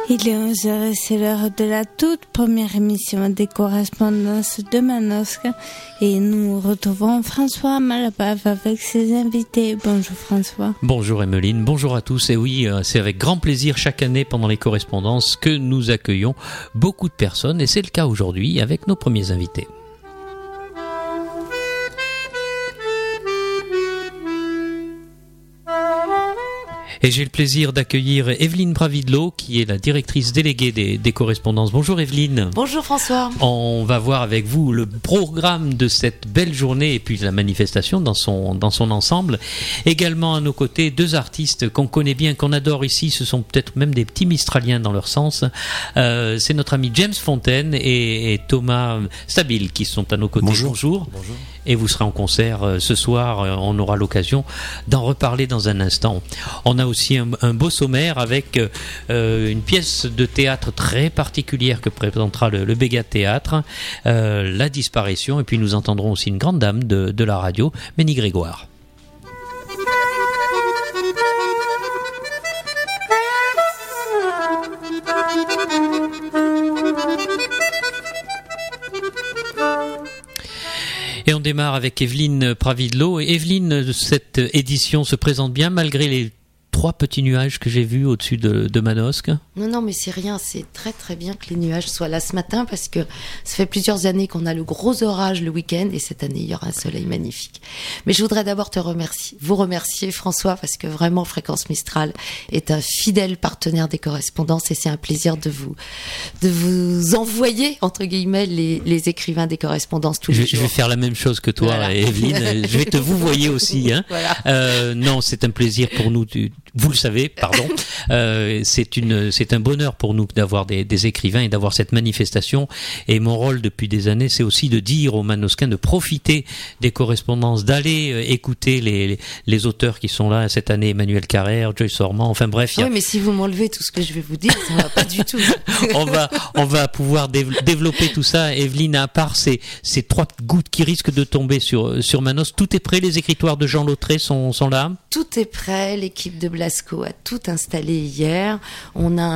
Il est 11h et c'est l'heure de la toute première émission des correspondances de Manosque et nous retrouvons François Malabave avec ses invités. Bonjour François. Bonjour Emeline, bonjour à tous. Et oui, c'est avec grand plaisir chaque année pendant les correspondances que nous accueillons beaucoup de personnes et c'est le cas aujourd'hui avec nos premiers invités. Et j'ai le plaisir d'accueillir Evelyne Bravidlo, qui est la directrice déléguée des correspondances. Bonjour Evelyne. Bonjour François. On va voir avec vous le programme de cette belle journée et puis la manifestation dans son ensemble. Également à nos côtés, deux artistes qu'on connaît bien, qu'on adore ici. Ce sont peut-être même des petits Mistraliens dans leur sens. C'est notre ami James Fontaine et Thomas Stabil qui sont à nos côtés. Bonjour. Bonjour. Et vous serez en concert ce soir. On aura l'occasion d'en reparler dans un instant. On a aussi un beau sommaire avec une pièce de théâtre très particulière que présentera le Bégat Théâtre, La Disparition, et puis nous entendrons aussi une grande dame de la radio, Ménie Grégoire. Et on démarre avec Evelyne Bravidlo. Et Evelyne, cette édition se présente bien malgré les 3 petits nuages que j'ai vus au-dessus de Manosque. Non, mais c'est rien, c'est très très bien que les nuages soient là ce matin parce que ça fait plusieurs années qu'on a le gros orage le week-end et cette année il y aura un soleil magnifique. Mais je voudrais d'abord vous remercier François parce que vraiment Fréquence Mistral est un fidèle partenaire des correspondances et c'est un plaisir de vous envoyer entre guillemets les écrivains des correspondances tous les jours. Je vais faire la même chose que toi, voilà. Evelyne, je vais te vous voyer aussi. Hein. Voilà. Non, c'est un plaisir pour nous. Vous le savez, pardon. C'est un bonheur pour nous d'avoir des écrivains et d'avoir cette manifestation. Et mon rôle depuis des années, c'est aussi de dire aux Manosquins de profiter des correspondances, d'aller écouter les auteurs qui sont là cette année, Emmanuel Carrère, Joyce Ormand, enfin bref. Oui, mais si vous m'enlevez tout ce que je vais vous dire, ça va pas du tout. on va pouvoir développer tout ça. Evelyne, à part ces 3 gouttes qui risquent de tomber sur Manosque, tout est prêt, les écritoires de Jean Lautré sont là? Tout est prêt, l'équipe de Blasco a tout installé hier. On a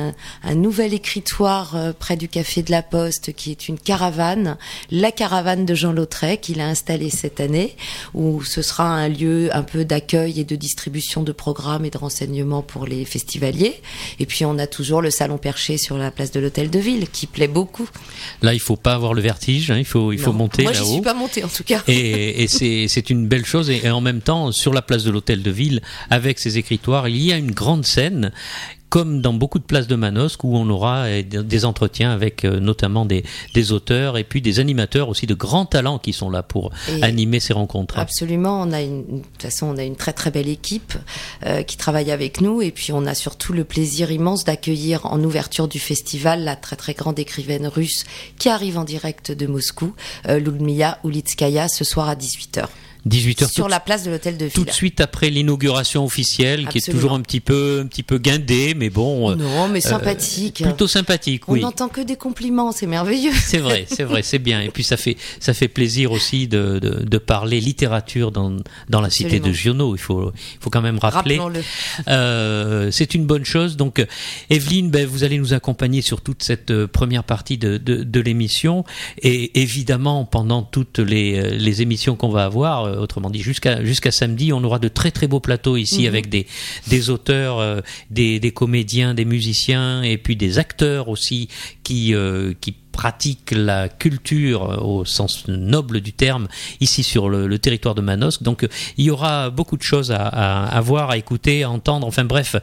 un nouvel écritoire près du Café de la Poste qui est une caravane, la caravane de Jean Lautré qu'il a installée cette année, où ce sera un lieu un peu d'accueil et de distribution de programmes et de renseignements pour les festivaliers. Et puis on a toujours le salon perché sur la place de l'Hôtel de Ville qui plaît beaucoup. Là, il faut pas avoir le vertige, hein, il faut monter moi, là-haut. Moi, j'y suis pas montée en tout cas. Et c'est une belle chose. Et en même temps, sur la place de l'Hôtel de Ville, avec ces écritoires, il y a une grande scène, comme dans beaucoup de places de Manosque, où on aura des entretiens avec notamment des auteurs et puis des animateurs aussi de grands talents qui sont là pour animer ces rencontres. Absolument, de toute façon, on a une très très belle équipe qui travaille avec nous et puis on a surtout le plaisir immense d'accueillir en ouverture du festival la très très grande écrivaine russe qui arrive en direct de Moscou, Ludmila Ulitskaya, ce soir à 18h. 18h sur la place de l'Hôtel de Ville. Tout de suite après l'inauguration officielle, qui est toujours un petit peu guindée, mais bon. Non, mais sympathique. Plutôt sympathique, oui. On n'entend que des compliments, c'est merveilleux. C'est vrai, c'est bien. Et puis ça fait plaisir aussi de parler littérature dans la cité de Giono. Il faut quand même rappeler. Rappelons-le. C'est une bonne chose. Donc, Evelyne, vous allez nous accompagner sur toute cette première partie de l'émission, et évidemment pendant toutes les émissions qu'on va avoir. Autrement dit, jusqu'à samedi, on aura de très très beaux plateaux ici avec des auteurs, des comédiens, des musiciens et puis des acteurs aussi qui pratique la culture au sens noble du terme ici sur le territoire de Manosque. Donc il y aura beaucoup de choses à voir, à écouter, à entendre, enfin bref,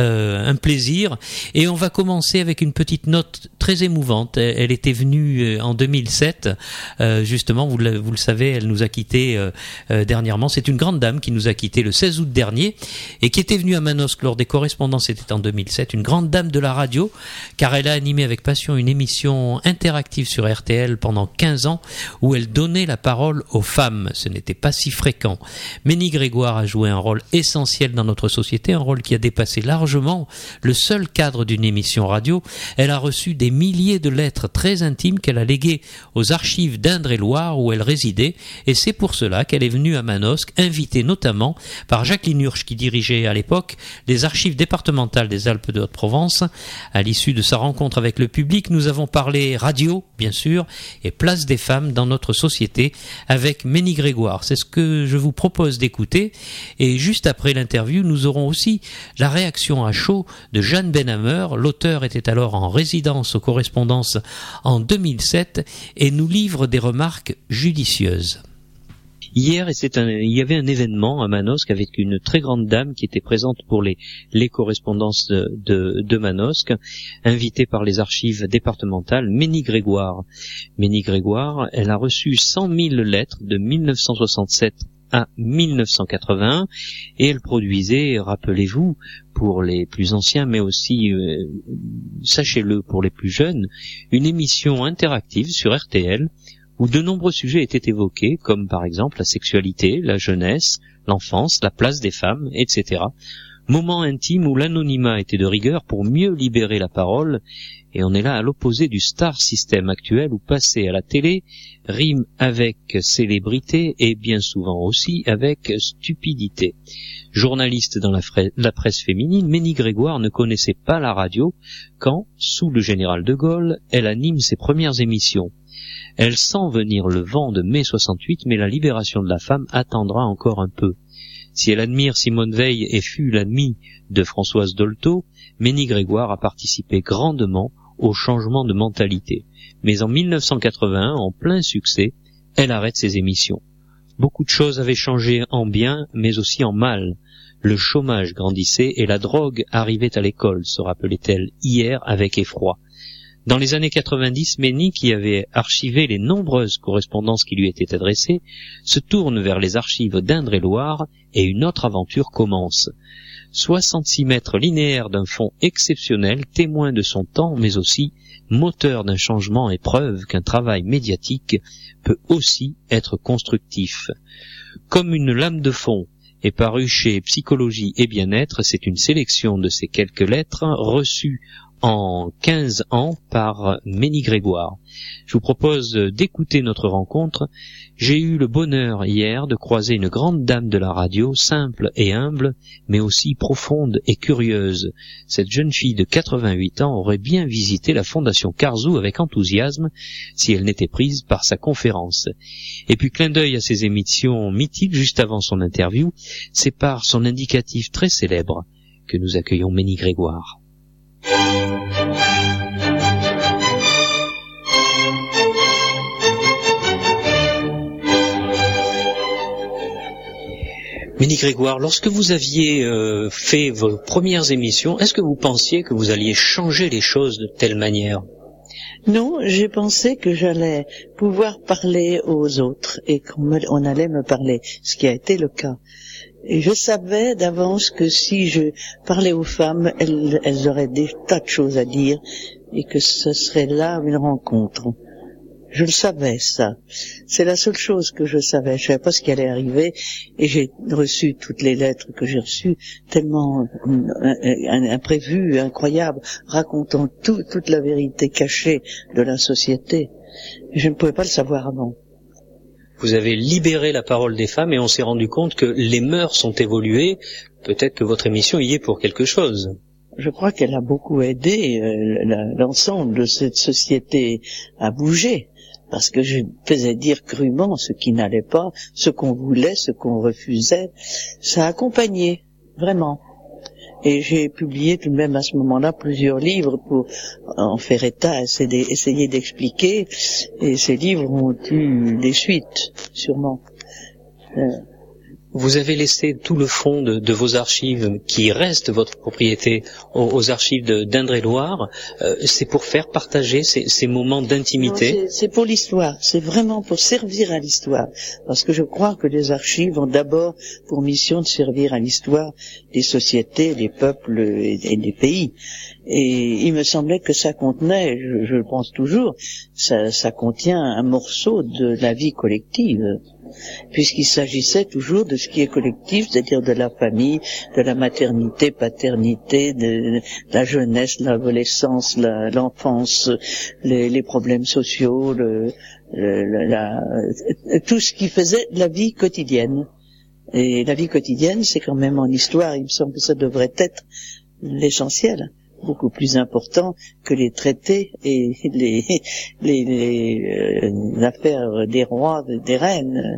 un plaisir. Et on va commencer avec une petite note très émouvante. Elle était venue en 2007, justement, vous le savez, elle nous a quittés dernièrement. C'est une grande dame qui nous a quittés le 16 août dernier et qui était venue à Manosque lors des correspondances, c'était en 2007, une grande dame de la radio, car elle a animé avec passion création une émission interactive sur RTL pendant 15 ans où elle donnait la parole aux femmes. Ce n'était pas si fréquent. Ménie Grégoire a joué un rôle essentiel dans notre société, un rôle qui a dépassé largement le seul cadre d'une émission radio. Elle a reçu des milliers de lettres très intimes qu'elle a léguées aux archives d'Indre-et-Loire où elle résidait, et c'est pour cela qu'elle est venue à Manosque, invitée notamment par Jacqueline Ursch qui dirigeait à l'époque les archives départementales des Alpes de Haute-Provence. À l'issue de sa rencontre avec le public, nous avons parlé radio, bien sûr, et place des femmes dans notre société avec Ménie Grégoire. C'est ce que je vous propose d'écouter. Et juste après l'interview, nous aurons aussi la réaction à chaud de Jeanne Benhammer. L'auteur était alors en résidence aux correspondances en 2007 et nous livre des remarques judicieuses. Hier, il y avait un événement à Manosque avec une très grande dame qui était présente pour les correspondances de Manosque, invitée par les archives départementales, Ménie Grégoire. Ménie Grégoire, elle a reçu 100 000 lettres de 1967 à 1981 et elle produisait, rappelez-vous, pour les plus anciens mais aussi, sachez-le, pour les plus jeunes, une émission interactive sur RTL où de nombreux sujets étaient évoqués, comme par exemple la sexualité, la jeunesse, l'enfance, la place des femmes, etc. Moment intime où l'anonymat était de rigueur pour mieux libérer la parole, et on est là à l'opposé du star system actuel où passer à la télé rime avec célébrité et bien souvent aussi avec stupidité. Journaliste dans la presse féminine, Ménie Grégoire ne connaissait pas la radio quand, sous le général de Gaulle, elle anime ses premières émissions. Elle sent venir le vent de mai 68, mais la libération de la femme attendra encore un peu. Si elle admire Simone Veil et fut l'amie de Françoise Dolto, Ménie Grégoire a participé grandement au changement de mentalité. Mais en 1981, en plein succès, elle arrête ses émissions. Beaucoup de choses avaient changé en bien, mais aussi en mal. Le chômage grandissait et la drogue arrivait à l'école, se rappelait-elle hier avec effroi. Dans les années 90, Ménie, qui avait archivé les nombreuses correspondances qui lui étaient adressées, se tourne vers les archives d'Indre-et-Loire et une autre aventure commence. 66 mètres linéaires d'un fond exceptionnel, témoin de son temps, mais aussi moteur d'un changement et preuve qu'un travail médiatique peut aussi être constructif. Comme une lame de fond est paru chez Psychologie et Bien-être, c'est une sélection de ces quelques lettres reçues en 15 ans par Ménie Grégoire. Je vous propose d'écouter notre rencontre. J'ai eu le bonheur hier de croiser une grande dame de la radio, simple et humble, mais aussi profonde et curieuse. Cette jeune fille de 88 ans aurait bien visité la Fondation Carzou avec enthousiasme si elle n'était prise par sa conférence. Et puis clin d'œil à ses émissions mythiques juste avant son interview, c'est par son indicatif très célèbre que nous accueillons Ménie Grégoire. Ménie Grégoire, lorsque vous aviez fait vos premières émissions, est-ce que vous pensiez que vous alliez changer les choses de telle manière ? Non, j'ai pensé que j'allais pouvoir parler aux autres et qu'on allait me parler, ce qui a été le cas. Et je savais d'avance que si je parlais aux femmes, elles auraient des tas de choses à dire et que ce serait là une rencontre. Je le savais, ça. C'est la seule chose que je savais. Je savais pas ce qui allait arriver et j'ai reçu toutes les lettres que j'ai reçues, tellement imprévues, incroyables, racontant toute la vérité cachée de la société. Je ne pouvais pas le savoir avant. Vous avez libéré la parole des femmes et on s'est rendu compte que les mœurs sont évoluées. Peut-être que votre émission y est pour quelque chose. Je crois qu'elle a beaucoup aidé l'ensemble de cette société à bouger. Parce que je faisais dire crûment ce qui n'allait pas, ce qu'on voulait, ce qu'on refusait. Ça a accompagné, vraiment. Et j'ai publié tout de même à ce moment-là plusieurs livres pour en faire état, essayer d'expliquer. Et ces livres ont eu des suites, sûrement. Vous avez laissé tout le fond de vos archives, qui reste votre propriété, aux archives d'Indre-et-Loire. C'est pour faire partager ces moments d'intimité? Non, c'est pour l'histoire. C'est vraiment pour servir à l'histoire. Parce que je crois que les archives ont d'abord pour mission de servir à l'histoire des sociétés, des peuples et des pays. Et il me semblait que ça contenait, je le pense toujours, ça contient un morceau de la vie collective, puisqu'il s'agissait toujours de ce qui est collectif, c'est-à-dire de la famille, de la maternité, paternité, de la jeunesse, l'adolescence, l'enfance, les problèmes sociaux, tout ce qui faisait de la vie quotidienne. Et la vie quotidienne, c'est quand même en histoire, il me semble que ça devrait être l'essentiel, beaucoup plus important que les traités et les affaires des rois, des reines.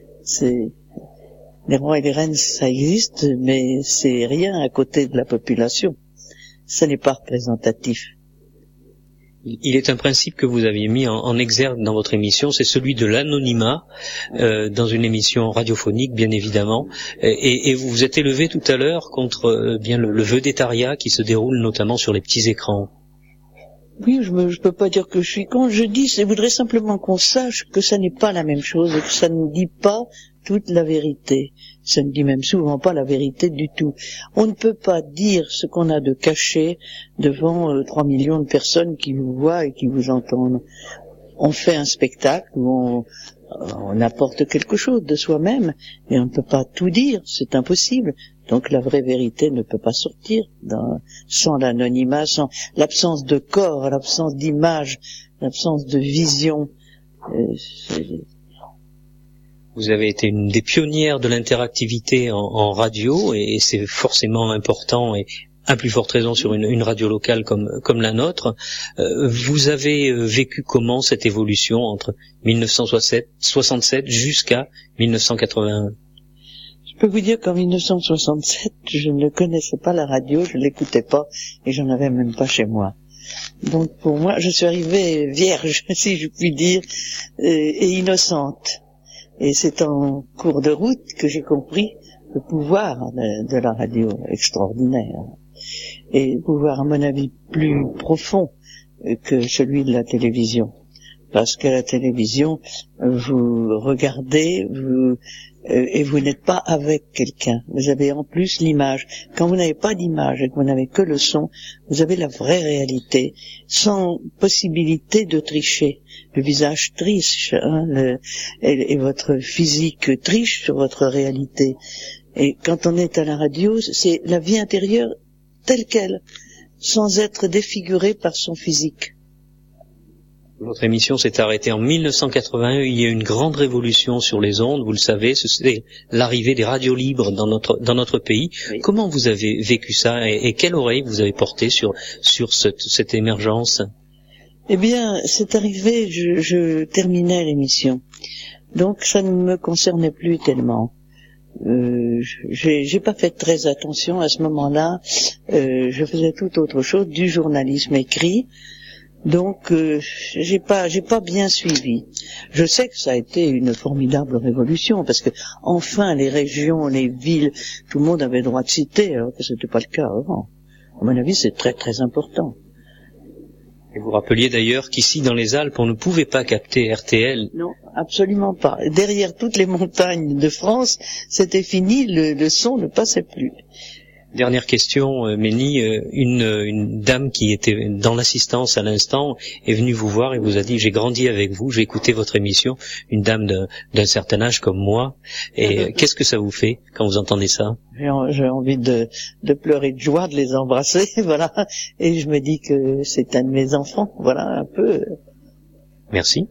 Les rois et les reines, ça existe, mais c'est rien à côté de la population. Ça n'est pas représentatif. Il est un principe que vous aviez mis en exergue dans votre émission, c'est celui de l'anonymat, dans une émission radiophonique, bien évidemment. Et vous vous êtes élevé tout à l'heure contre bien le vedettariat qui se déroule notamment sur les petits écrans. Oui, je peux pas dire que je suis contre. Je voudrais simplement qu'on sache que ça n'est pas la même chose et que ça ne dit pas toute la vérité. Ça ne dit même souvent pas la vérité du tout. On ne peut pas dire ce qu'on a de caché devant 3 millions de personnes qui vous voient et qui vous entendent. On fait un spectacle où on apporte quelque chose de soi-même, mais on ne peut pas tout dire, c'est impossible. Donc la vraie vérité ne peut pas sortir sans l'anonymat, sans l'absence de corps, l'absence d'image, l'absence de vision. Vous avez été une des pionnières de l'interactivité en radio, et c'est forcément important, et à plus forte raison sur une radio locale comme la nôtre. Vous avez vécu comment cette évolution entre 1967 jusqu'à 1981? Je peux vous dire qu'en 1967, je ne connaissais pas la radio, je l'écoutais pas, et j'en avais même pas chez moi. Donc pour moi, je suis arrivée vierge, si je puis dire, et innocente. Et c'est en cours de route que j'ai compris le pouvoir de la radio extraordinaire. Et le pouvoir, à mon avis, plus profond que celui de la télévision. Parce que la télévision, vous regardez, et vous n'êtes pas avec quelqu'un. Vous avez en plus l'image. Quand vous n'avez pas d'image et que vous n'avez que le son, vous avez la vraie réalité, sans possibilité de tricher. Le visage triche, et votre physique triche sur votre réalité. Et quand on est à la radio, c'est la vie intérieure telle qu'elle, sans être défigurée par son physique. Votre émission s'est arrêtée en 1981. Il y a eu une grande révolution sur les ondes, vous le savez, c'est l'arrivée des radios libres dans notre pays. Oui. Comment vous avez vécu ça, et quelle oreille vous avez porté sur cette émergence? Eh bien, c'est arrivé, je terminais l'émission, donc ça ne me concernait plus tellement. J'ai pas fait très attention à ce moment-là. Je faisais tout autre chose, du journalisme écrit. Donc j'ai pas bien suivi. Je sais que ça a été une formidable révolution, parce que enfin les régions, les villes, tout le monde avait le droit de citer, alors que c'était pas le cas avant. À mon avis, c'est très très important. Et vous rappeliez d'ailleurs qu'ici dans les Alpes, on ne pouvait pas capter RTL. Non, absolument pas. Derrière toutes les montagnes de France, c'était fini, le son ne passait plus. Dernière question, Ménie, une dame qui était dans l'assistance à l'instant est venue vous voir et vous a dit: j'ai grandi avec vous, j'ai écouté votre émission, une dame d'un certain âge comme moi, et qu'est-ce que ça vous fait quand vous entendez ça? J'ai envie de pleurer de joie, de les embrasser, voilà, et je me dis que c'est un de mes enfants, voilà, un peu. Merci.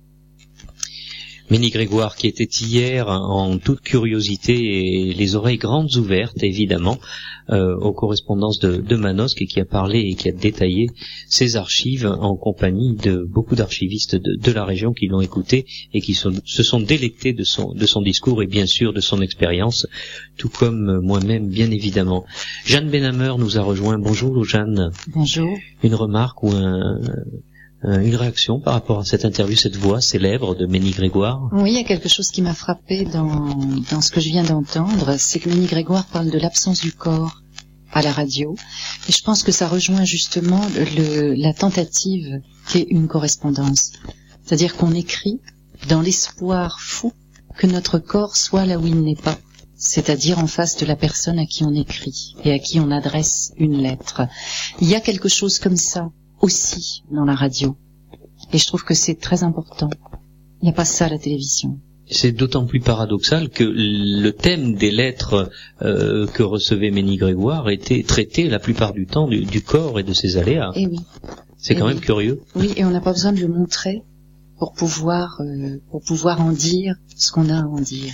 Ménie Grégoire, qui était hier en toute curiosité et les oreilles grandes ouvertes, évidemment, aux correspondances de Manosque, et qui a parlé et qui a détaillé ses archives en compagnie de beaucoup d'archivistes de la région qui l'ont écouté et qui se sont délectés de son discours et bien sûr de son expérience, tout comme moi-même, bien évidemment. Jeanne Benhammer nous a rejoint. Bonjour Jeanne. Bonjour. Une remarque ou un une réaction par rapport à cette interview, cette voix célèbre de Ménie Grégoire? Oui, il y a quelque chose qui m'a frappé dans ce que je viens d'entendre, c'est que Ménie Grégoire parle de l'absence du corps à la radio. Et je pense que ça rejoint justement la tentative qu'est une correspondance. C'est-à-dire qu'on écrit dans l'espoir fou que notre corps soit là où il n'est pas. C'est-à-dire en face de la personne à qui on écrit et à qui on adresse une lettre. Il y a quelque chose comme ça aussi dans la radio. Et je trouve que c'est très important. Il n'y a pas ça à la télévision. C'est d'autant plus paradoxal que le thème des lettres que recevait Ménie Grégoire était traité la plupart du temps du corps et de ses aléas. Et oui. C'est quand même curieux. Oui, et on n'a pas besoin de le montrer pour pouvoir en dire ce qu'on a à en dire.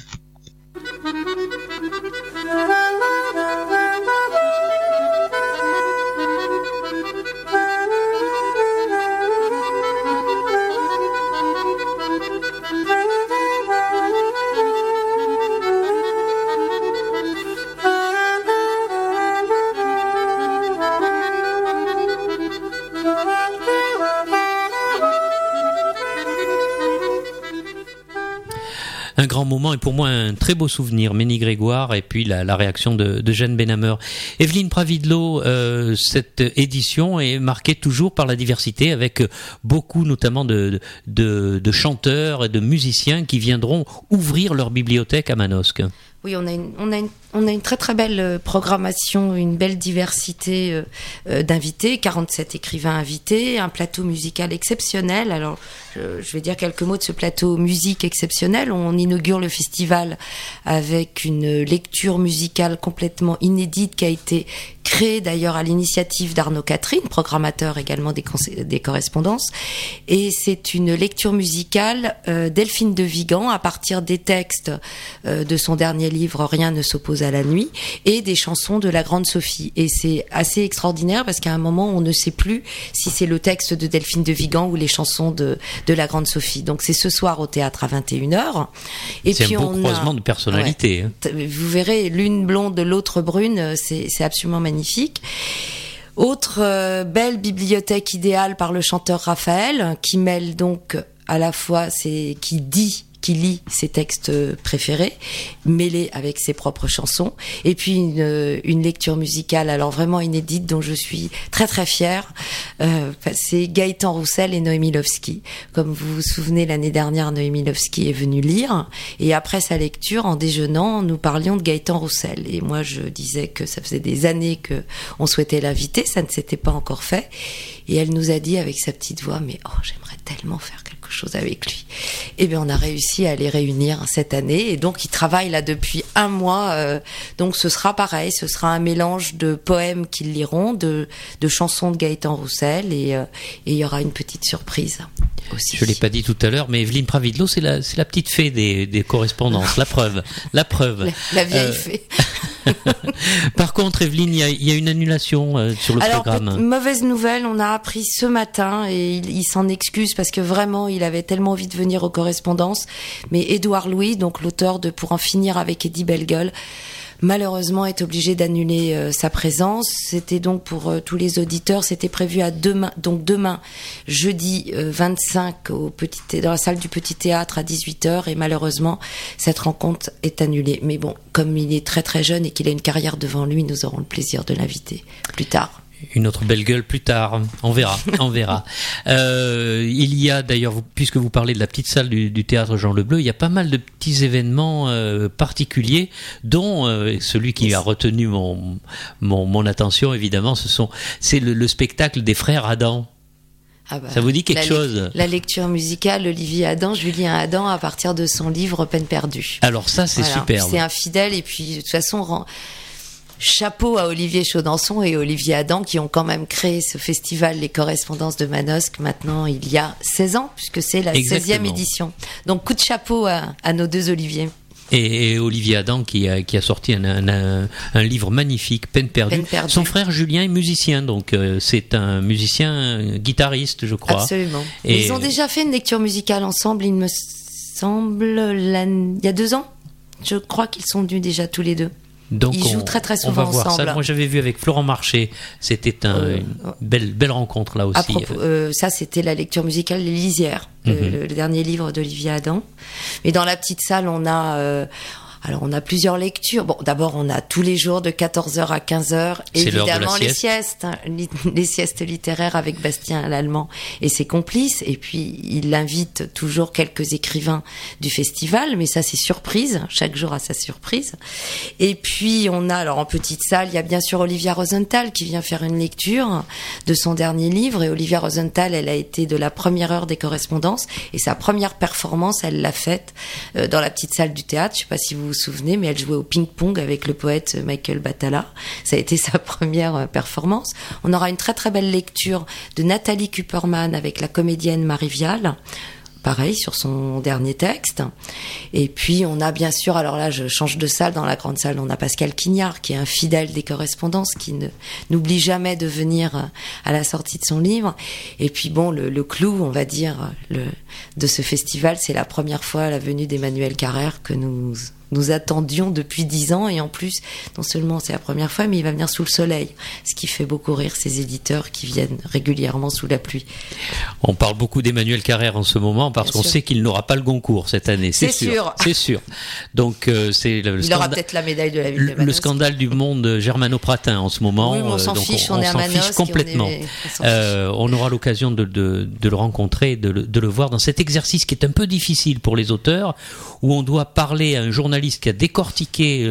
Un grand moment et pour moi un très beau souvenir, Ménie Grégoire et puis la réaction de Jeanne Benhammer. Evelyne Pravidlo, cette édition est marquée toujours par la diversité avec beaucoup notamment de chanteurs et de musiciens qui viendront ouvrir leur bibliothèque à Manosque. Oui, on a une très très belle programmation, une belle diversité d'invités, 47 écrivains invités, un plateau musical exceptionnel. Alors, je vais dire quelques mots de ce plateau musique exceptionnel. On inaugure le festival avec une lecture musicale complètement inédite qui a été créée d'ailleurs à l'initiative d'Arnaud Catherine, programmateur également des correspondances. Et c'est une lecture musicale Delphine de Vigan à partir des textes de son dernier livre Rien ne s'oppose à la nuit et des chansons de la Grande Sophie. Et c'est assez extraordinaire parce qu'à un moment on ne sait plus si c'est le texte de Delphine de Vigan ou les chansons de la Grande Sophie. Donc c'est ce soir au théâtre à 21h. Et c'est puis un beau croisement de personnalités. Ouais, vous verrez, l'une blonde, l'autre brune, c'est absolument magnifique. Autre belle bibliothèque idéale par le chanteur Raphaël, qui mêle donc à la fois qui lit ses textes préférés, mêlés avec ses propres chansons, et puis une lecture musicale alors vraiment inédite dont je suis très très fière. C'est Gaëtan Roussel et Noémie Lovski. Comme vous vous souvenez, l'année dernière, Noémie Lovski est venue lire, et après sa lecture, en déjeunant, nous parlions de Gaëtan Roussel. Et moi, je disais que ça faisait des années que on souhaitait l'inviter, ça ne s'était pas encore fait. Et elle nous a dit avec sa petite voix, mais j'aimerais tellement faire quelque chose avec lui. Et bien, on a réussi à les réunir cette année. Et donc, ils travaillent là depuis un mois. Donc, ce sera pareil. Ce sera un mélange de poèmes qu'ils liront, de chansons de Gaëtan Roussel. Et il y aura une petite surprise aussi. Je l'ai pas dit tout à l'heure, mais Evelyne Pravidlo, c'est la petite fée des correspondances. La preuve. La vieille fée. Par contre, Evelyne, il y a une annulation sur le programme. Mauvaise nouvelle, on a appris ce matin et il s'en excuse parce que vraiment, il avait tellement envie de venir aux correspondances. Mais Édouard Louis, donc l'auteur de Pour en finir avec Eddie Bellegueule, malheureusement est obligé d'annuler sa présence. C'était donc pour tous les auditeurs, c'était prévu à demain, jeudi 25 dans la salle du Petit Théâtre à 18h, et malheureusement cette rencontre est annulée. Mais bon, comme il est très très jeune et qu'il a une carrière devant lui, nous aurons le plaisir de l'inviter plus tard. Une autre belle gueule plus tard, on verra. Il y a d'ailleurs, puisque vous parlez de la petite salle du théâtre Jean Lebleu, il y a pas mal de petits événements particuliers, dont celui qui a retenu mon attention évidemment, c'est le spectacle des frères Adam. Ça vous dit quelque chose? La lecture musicale, Olivier Adam, Julien Adam, à partir de son livre Peine perdue. Alors ça, c'est superbe. C'est un fidèle, et puis de toute façon, chapeau à Olivier Chaudençon et Olivier Adam qui ont quand même créé ce festival Les Correspondances de Manosque maintenant il y a 16 ans, puisque c'est la 16e édition. Donc coup de chapeau à nos deux Olivier. Et Olivier Adam qui a sorti un livre magnifique, Peine perdue. Son frère Julien est musicien, donc c'est un musicien guitariste, je crois. Absolument. Et ils ont déjà fait une lecture musicale ensemble, il me semble, il y a 2 ans. Je crois qu'ils sont venus déjà tous les deux. Donc ils jouent très souvent on va voir ensemble. Ça. Moi j'avais vu avec Florent Marché, c'était une belle rencontre là aussi. À propos, ça c'était la lecture musicale Les Lisières, le dernier livre d'Olivier Adam. Mais dans la petite salle on a plusieurs lectures. Bon, d'abord, on a tous les jours de 14h à 15h, évidemment les siestes, les siestes littéraires avec Bastien Lallemand et ses complices. Et puis, il invite toujours quelques écrivains du festival, mais ça, c'est surprise. Chaque jour a sa surprise. Et puis, on a, alors, en petite salle, il y a bien sûr Olivia Rosenthal qui vient faire une lecture de son dernier livre. Et Olivia Rosenthal, elle a été de la première heure des correspondances. Et sa première performance, elle l'a faite dans la petite salle du théâtre. Je sais pas si vous vous souvenez, mais elle jouait au ping-pong avec le poète Michael Batala. Ça a été sa première performance. On aura une très très belle lecture de Nathalie Kupperman avec la comédienne Marie Vial. Pareil, sur son dernier texte. Et puis, on a bien sûr, alors là, je change de salle, dans la grande salle, on a Pascal Quignard, qui est un fidèle des correspondances, qui n'oublie jamais de venir à la sortie de son livre. Et puis, bon, le clou, on va dire, de ce festival, c'est la première fois la venue d'Emmanuel Carrère que nous attendions depuis 10 ans, et en plus, non seulement c'est la première fois, mais il va venir sous le soleil, ce qui fait beaucoup rire ces éditeurs qui viennent régulièrement sous la pluie. On parle beaucoup d'Emmanuel Carrère en ce moment parce qu'on sait qu'il n'aura pas le Goncourt cette année, c'est sûr. C'est sûr. Donc c'est il aura peut-être la médaille de la ville de Manosque. Le scandale du monde germano-pratin en ce moment. Oui, mais on s'en fiche, on est à Manosque, s'en fiche complètement. On aura l'occasion de le rencontrer, de le voir dans cet exercice qui est un peu difficile pour les auteurs, où on doit parler à un journaliste qui a décortiqué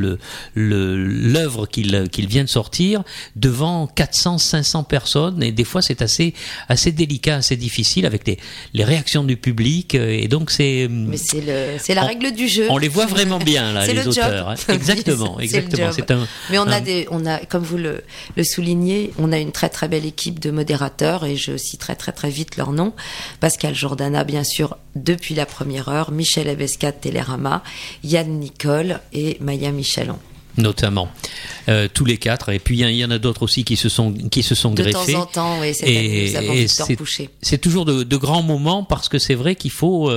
l'œuvre qu'il vient de sortir devant 400-500 personnes, et des fois c'est assez délicat, assez difficile avec les réactions du public, et donc c'est la règle du jeu. On les voit vraiment bien là, les auteurs. Hein. Exactement. Mais on a, comme vous le soulignez, on a une très très belle équipe de modérateurs, et je citerai très très vite leurs noms. Pascal Jordana, bien sûr, depuis la première heure, Michel Abescat de Télérama, Yann Nicole et Maya Michelon. Notamment, tous les 4, et puis il y en a d'autres aussi qui se sont greffés. De temps en temps, oui, cette année, nous avons Victor Pouchet. C'est toujours de grands moments, parce que c'est vrai qu'il faut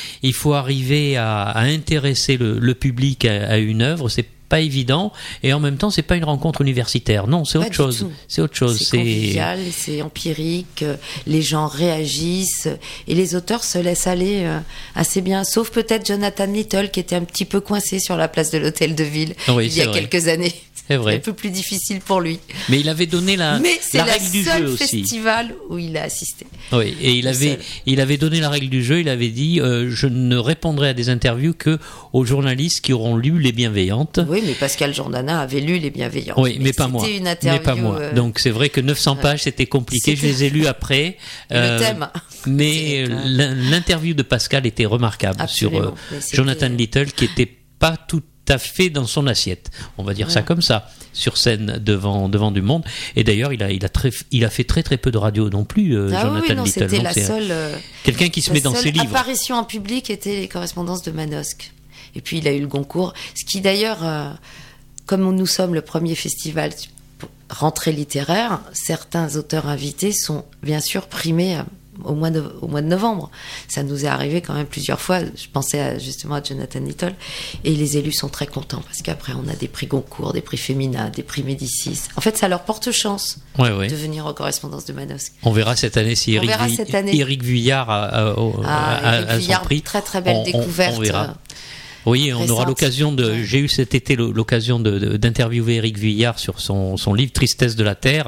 arriver à intéresser le public à une œuvre. C'est pas évident, et en même temps c'est pas une rencontre universitaire, non, c'est autre chose. C'est autre chose. C'est convivial, c'est empirique, les gens réagissent et les auteurs se laissent aller assez bien, sauf peut-être Jonathan Little qui était un petit peu coincé sur la place de l'Hôtel de Ville il y a quelques années. C'est vrai. Un peu plus difficile pour lui. Mais il avait donné la règle du jeu aussi. Mais c'est le seul festival où il a assisté. Oui, et il avait donné la règle du jeu. Il avait dit je ne répondrai à des interviews que aux journalistes qui auront lu Les Bienveillantes. Oui, mais Pascal Jordana avait lu Les Bienveillantes. Oui, mais pas moi. C'était une interview. Mais pas moi. Donc c'est vrai que 900 pages, c'était compliqué. Je les ai lus après. Le thème. Mais l'interview de Pascal était remarquable. Absolument. Sur Jonathan Little, qui était pas tout à fait dans son assiette, on va dire ça comme ça, sur scène devant du monde. Et d'ailleurs il a fait très très peu de radio non plus, Jonathan Little. C'était la seule quelqu'un qui se met dans ses livres. L'apparition en public était les correspondances de Manosque, et puis il a eu le Goncourt, ce qui d'ailleurs, comme nous sommes le premier festival rentrée littéraire, certains auteurs invités sont bien sûr primés au mois de novembre. Ça nous est arrivé quand même plusieurs fois. Je pensais justement à Jonathan Little, et les élus sont très contents parce qu'après on a des prix Goncourt, des prix Femina, des prix Médicis. En fait, ça leur porte chance de venir aux correspondances de Manosque. On verra cette année si Éric Vuillard a son prix. Très très belle découverte. On verra. Oui, on aura l'occasion j'ai eu cet été l'occasion d'interviewer Éric Vuillard sur son livre Tristesse de la Terre,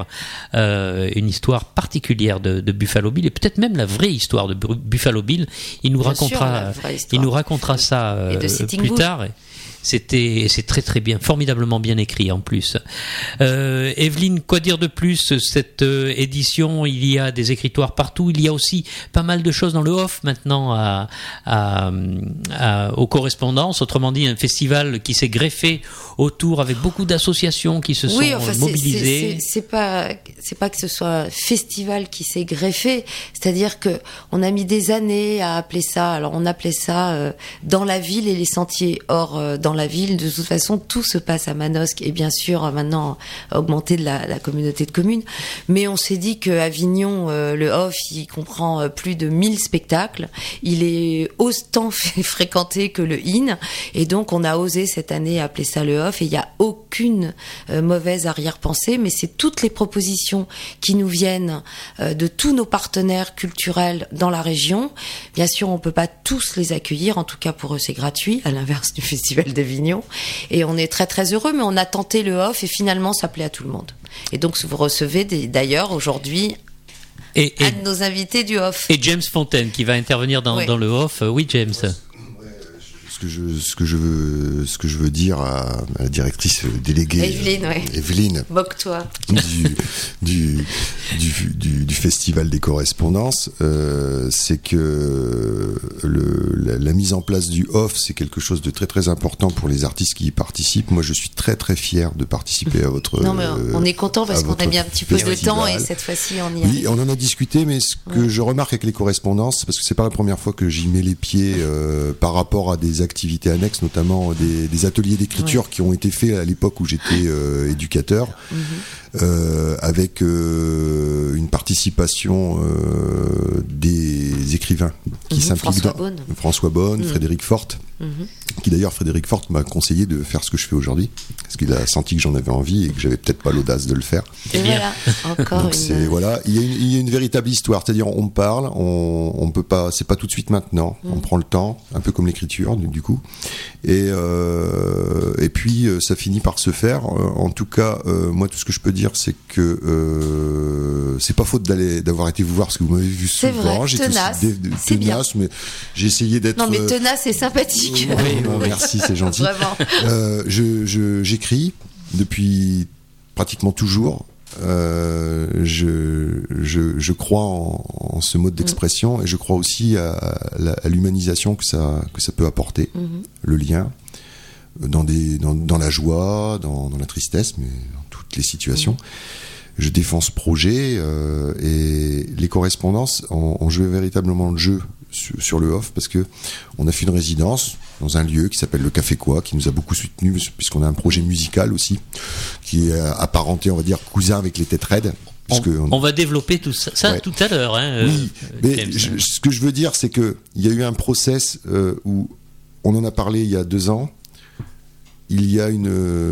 une histoire particulière de Buffalo Bill, et peut-être même la vraie histoire de Buffalo Bill. Il nous racontera ça plus tard. C'est très très bien, formidablement bien écrit en plus. Evelyne, quoi dire de plus? Cette édition, il y a des écritoires partout, il y a aussi pas mal de choses dans le off maintenant aux correspondances, autrement dit un festival qui s'est greffé autour avec beaucoup d'associations qui se sont mobilisées. C'est pas que ce soit un festival qui s'est greffé, c'est-à-dire que on a mis des années à appeler ça. Alors on appelait ça dans la ville et les sentiers. Or dans la ville. De toute façon, tout se passe à Manosque et bien sûr maintenant augmenter de la communauté de communes. Mais on s'est dit que Avignon, le Off, il comprend plus de 1000 spectacles. Il est autant fréquenté que le IN et donc on a osé cette année appeler ça le Off et il n'y a aucune mauvaise arrière-pensée, mais c'est toutes les propositions qui nous viennent de tous nos partenaires culturels dans la région. Bien sûr, on peut pas tous les accueillir, en tout cas pour eux c'est gratuit, à l'inverse du Festival d'Avignon. Et on est très très heureux, mais on a tenté le Off et finalement ça plaît à tout le monde. Et donc vous recevez d'ailleurs aujourd'hui un de nos invités du Off. Et James Fontaine qui va intervenir dans le Off. Oui, James. Ce que je veux dire à la directrice déléguée Evelyne, moque-toi du Festival des correspondances, c'est que la mise en place du Off, c'est quelque chose de très très important pour les artistes qui y participent. Moi, je suis très très fier de participer à votre. Non, mais on est content parce qu'on a mis un petit peu de temps et cette fois-ci on y arrive. Oui, on en a discuté, mais ce que je remarque avec les correspondances, parce que c'est pas la première fois que j'y mets les pieds par rapport à des activités annexes, notamment des ateliers d'écriture qui ont été faits à l'époque où j'étais éducateur, avec une participation des écrivains qui s'impliquent François Bonne, Frédéric Forte, qui d'ailleurs Frédéric Forte m'a conseillé de faire ce que je fais aujourd'hui, parce qu'il a senti que j'en avais envie et que j'avais peut-être pas l'audace de le faire. Et voilà, encore donc il y a une véritable histoire, c'est-à-dire on parle, on peut pas, c'est pas tout de suite maintenant, on prend le temps, un peu comme l'écriture du coup, et puis ça finit par se faire. En tout cas, moi tout ce que je peux dire, c'est que c'est pas faute d'avoir été vous voir, parce que vous m'avez vu souvent. C'est vrai, j'étais tenace, aussi tenace, mais j'ai essayé d'être. Non mais tenace, c'est sympathique. Oui, merci, c'est gentil. Vraiment. J'écris depuis pratiquement toujours. Je crois en ce mode d'expression et je crois aussi à l'humanisation que ça peut apporter, le lien dans la joie, dans la tristesse, mais dans toutes les situations. Je défends ce projet et les correspondances ont joué véritablement le jeu sur le Off, parce que on a fait une résidence dans un lieu qui s'appelle le Café Quoi, qui nous a beaucoup soutenu, puisqu'on a un projet musical aussi qui est apparenté, on va dire, cousin avec les Têtes Raides. On va développer tout ça tout à l'heure. Oui, mais ce que je veux dire, c'est que il y a eu un process où on en a parlé il y a 2 ans. Il y a une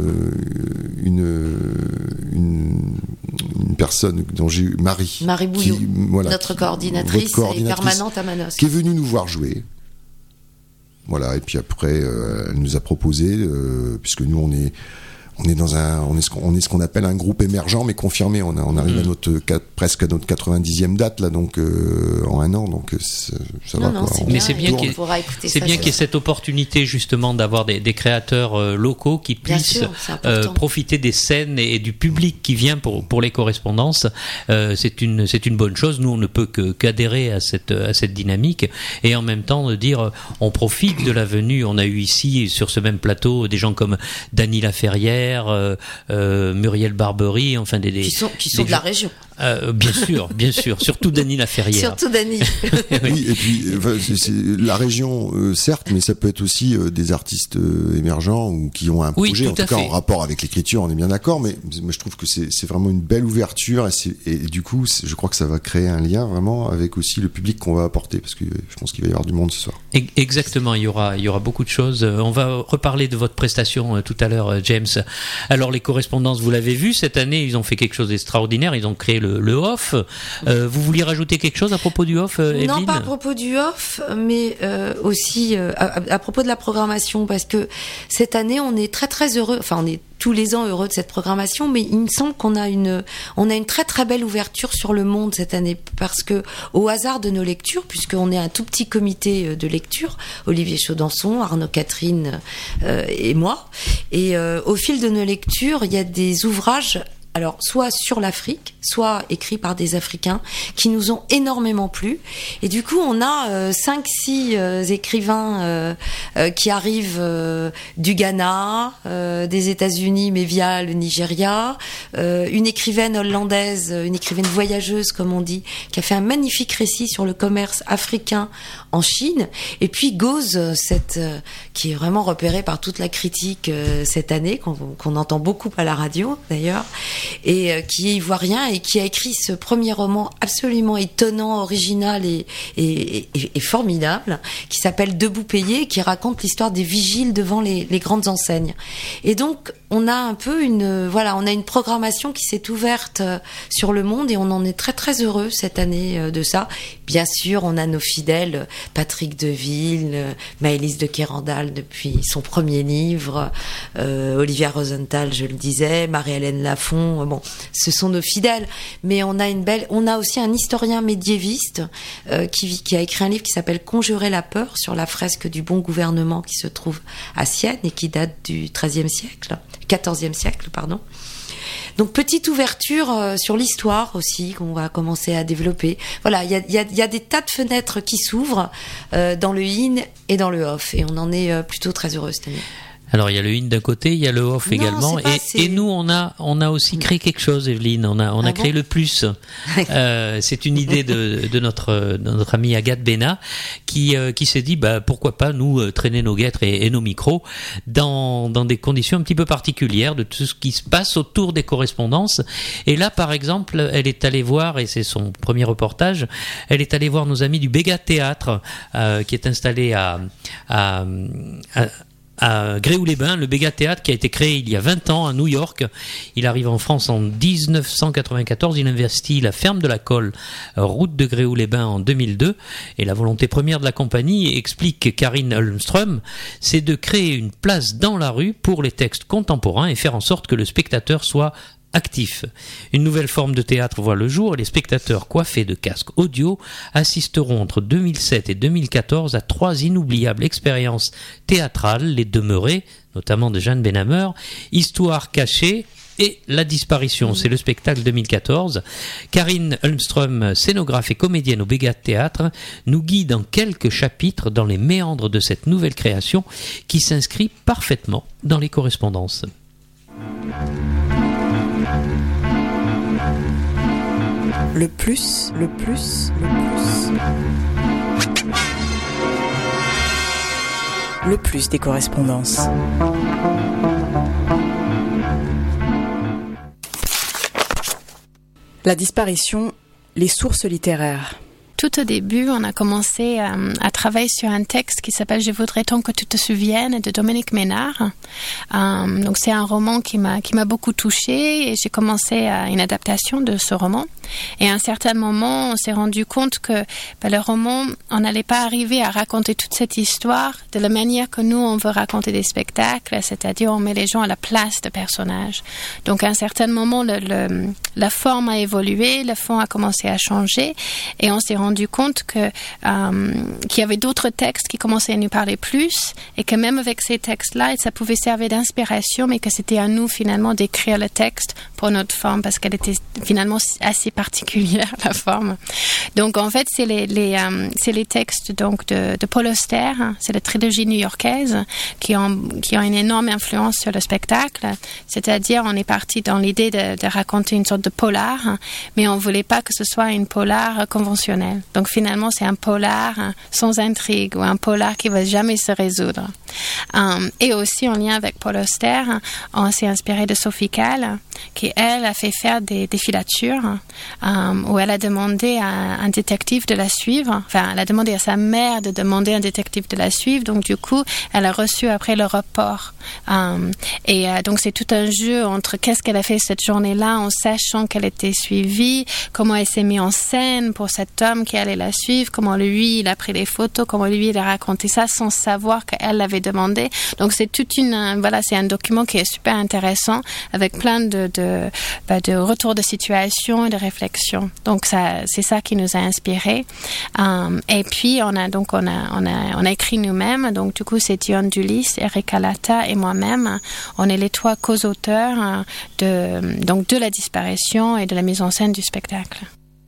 personne dont j'ai eu Marie Bouillot, notre coordinatrice et permanente à Manosque, qui est venue nous voir jouer. Voilà, et puis après elle nous a proposé, puisque nous on est ce qu'on appelle un groupe émergent mais confirmé. On arrive à presque à notre 90e date là, donc en 1 an, donc ça va quoi. Mais c'est bien qu'il y ait cette opportunité justement d'avoir des créateurs locaux qui puissent profiter des scènes et du public qui vient pour les correspondances. C'est une bonne chose. Nous on ne peut qu'adhérer à cette dynamique et en même temps de dire on profite de la venue. On a eu ici sur ce même plateau des gens comme Dany Laferrière, Muriel Barbery, enfin qui sont de la région. Bien sûr, surtout Dany Laferrière. Surtout Dany. Oui, et puis c'est la région, certes, mais ça peut être aussi des artistes émergents ou qui ont un projet, en tout cas en rapport avec l'écriture, on est bien d'accord, mais je trouve que c'est vraiment une belle ouverture et du coup, je crois que ça va créer un lien vraiment avec aussi le public qu'on va apporter, parce que je pense qu'il va y avoir du monde ce soir. Exactement, il y aura beaucoup de choses. On va reparler de votre prestation tout à l'heure, James. Alors les correspondances, vous l'avez vu, cette année, ils ont fait quelque chose d'extraordinaire, ils ont créé le Off. Vous vouliez rajouter quelque chose à propos du Off, Evelyne ? Non, pas à propos du Off, mais aussi à propos de la programmation, parce que cette année, on est très très heureux, enfin on est tous les ans heureux de cette programmation, mais il me semble qu'on a une très très belle ouverture sur le monde cette année, parce que au hasard de nos lectures, puisqu'on est un tout petit comité de lecture, Olivier Chaudenson, Arnaud Catherine et moi, et au fil de nos lectures, il y a des ouvrages alors soit sur l'Afrique, soit écrits par des Africains, qui nous ont énormément plu. Et du coup, on a 5-6 écrivains qui arrivent du Ghana, des États-Unis, mais via le Nigeria, une écrivaine hollandaise, une écrivaine voyageuse, comme on dit, qui a fait un magnifique récit sur le commerce africain en Chine. Et puis Gauze, qui est vraiment repéré par toute la critique cette année, qu'on entend beaucoup à la radio d'ailleurs, et qui est ivoirien et qui a écrit ce premier roman absolument étonnant, original et formidable, qui s'appelle Debout payé, qui raconte l'histoire des vigiles devant les grandes enseignes. Et donc on a un peu on a une programmation qui s'est ouverte sur le monde et on en est très très heureux cette année de ça. Bien sûr, on a nos fidèles, Patrick Deville, Maëlys de Kérandal depuis son premier livre, Olivia Rosenthal, je le disais, Marie-Hélène Lafont. Bon, ce sont nos fidèles, mais on a aussi un historien médiéviste qui a écrit un livre qui s'appelle Conjurer la peur sur la fresque du bon gouvernement qui se trouve à Sienne et qui date du XIVe siècle. 14e siècle, pardon. Donc petite ouverture sur l'histoire aussi qu'on va commencer à développer. Voilà, il y a des tas de fenêtres qui s'ouvrent dans le in et dans le off, et on en est plutôt très heureux cette année. Alors il y a le in d'un côté, il y a le off également, et nous on a aussi créé quelque chose, Evelyne. On a créé le plus. C'est une idée de notre amie Agathe Bénat qui s'est dit pourquoi pas nous traîner nos guêtres et nos micros dans des conditions un petit peu particulières de tout ce qui se passe autour des correspondances. Et là par exemple, elle est allée voir, et c'est son premier reportage, elle est allée voir nos amis du Bégat Théâtre qui est installé à Gréoux-les-Bains, le Bégat Théâtre qui a été créé il y a 20 ans à New York. Il arrive en France en 1994, il investit la ferme de la Colle, route de Gréoux-les-Bains en 2002, et la volonté première de la compagnie, explique Karine Holmström, c'est de créer une place dans la rue pour les textes contemporains et faire en sorte que le spectateur soit actif. Une nouvelle forme de théâtre voit le jour et les spectateurs coiffés de casques audio assisteront entre 2007 et 2014 à 3 inoubliables expériences théâtrales, Les Demeurés, notamment de Jeanne Benhammer, Histoire cachée et La disparition. C'est le spectacle 2014. Karine Holmström, scénographe et comédienne au Bégat Théâtre, nous guide en quelques chapitres dans les méandres de cette nouvelle création qui s'inscrit parfaitement dans les correspondances. Le plus. Le plus des correspondances. La disparition, les sources littéraires. Tout au début, on a commencé à travailler sur un texte qui s'appelle « Je voudrais tant que tu te souviennes » de Dominique Ménard. Donc c'est un roman qui m'a beaucoup touchée et j'ai commencé une adaptation de ce roman. Et à un certain moment, on s'est rendu compte que le roman, on n'allait pas arriver à raconter toute cette histoire de la manière que nous, on veut raconter des spectacles, c'est-à-dire on met les gens à la place de personnages. Donc à un certain moment, la forme a évolué, le fond a commencé à changer et on s'est rendu compte qu'il y avait d'autres textes qui commençaient à nous parler plus et que même avec ces textes-là, ça pouvait servir d'inspiration, mais que c'était à nous finalement d'écrire le texte pour notre forme parce qu'elle était finalement assez particulière, la forme. Donc en fait, c'est les textes donc de Paul Auster, c'est la trilogie new-yorkaise qui ont une énorme influence sur le spectacle. C'est-à-dire, on est parti dans l'idée de raconter une sorte de polar, mais on voulait pas que ce soit une polar conventionnelle. Donc finalement, c'est un polar sans intrigue ou un polar qui va jamais se résoudre. Et aussi, en lien avec Paul Auster, on s'est inspiré de Sophie Calle, qui elle a fait faire des filatures où elle a demandé à un détective de la suivre. Enfin, elle a demandé à sa mère de demander à un détective de la suivre. Donc du coup, elle a reçu après le rapport. Donc c'est tout un jeu entre qu'est-ce qu'elle a fait cette journée-là en sachant qu'elle était suivie, comment elle s'est mise en scène pour cet homme qui allait la suivre, comment lui il a pris les photos, comment lui il a raconté ça sans savoir qu'elle l'avait demandé. Donc c'est c'est un document qui est super intéressant avec plein de retours de situation et de réflexion. Donc c'est ça qui nous nous a inspirés. Et puis on a écrit nous-mêmes. Donc du coup c'est Dion Dulis, Eric Alata et moi-même. On est les 3 co-auteurs de la disparition et de la mise en scène du spectacle.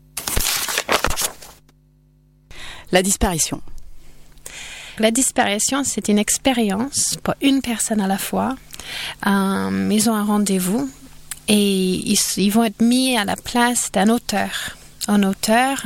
La disparition. La disparition, c'est une expérience pour une personne à la fois. Ils ont un rendez-vous et ils vont être mis à la place d'un auteur. Un auteur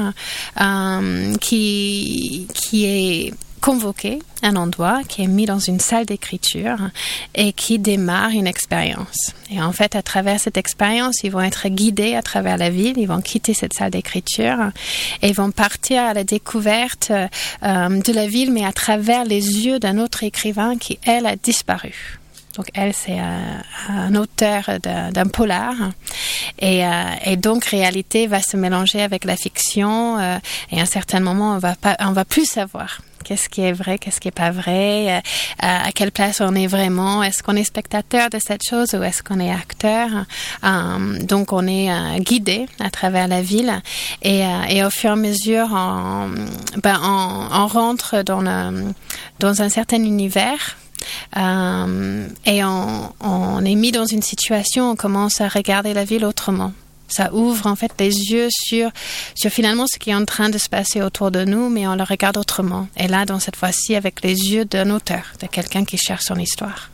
qui est convoqué à un endroit, qui est mis dans une salle d'écriture et qui démarre une expérience. Et en fait, à travers cette expérience, ils vont être guidés à travers la ville, ils vont quitter cette salle d'écriture et ils vont partir à la découverte de la ville, mais à travers les yeux d'un autre écrivain qui, elle, a disparu. Donc elle, c'est un auteur d'un polar et donc réalité va se mélanger avec la fiction et à un certain moment on va plus savoir qu'est-ce qui est vrai, qu'est-ce qui est pas vrai, à quelle place on est vraiment, est-ce qu'on est spectateur de cette chose ou est-ce qu'on est acteur. Donc on est guidé à travers la ville et au fur et à mesure on rentre dans un certain univers. Et on est mis dans une situation où on commence à regarder la ville autrement. Ça ouvre en fait les yeux sur finalement ce qui est en train de se passer autour de nous, mais on le regarde autrement. Et là, dans cette fois-ci, avec les yeux d'un auteur, de quelqu'un qui cherche son histoire.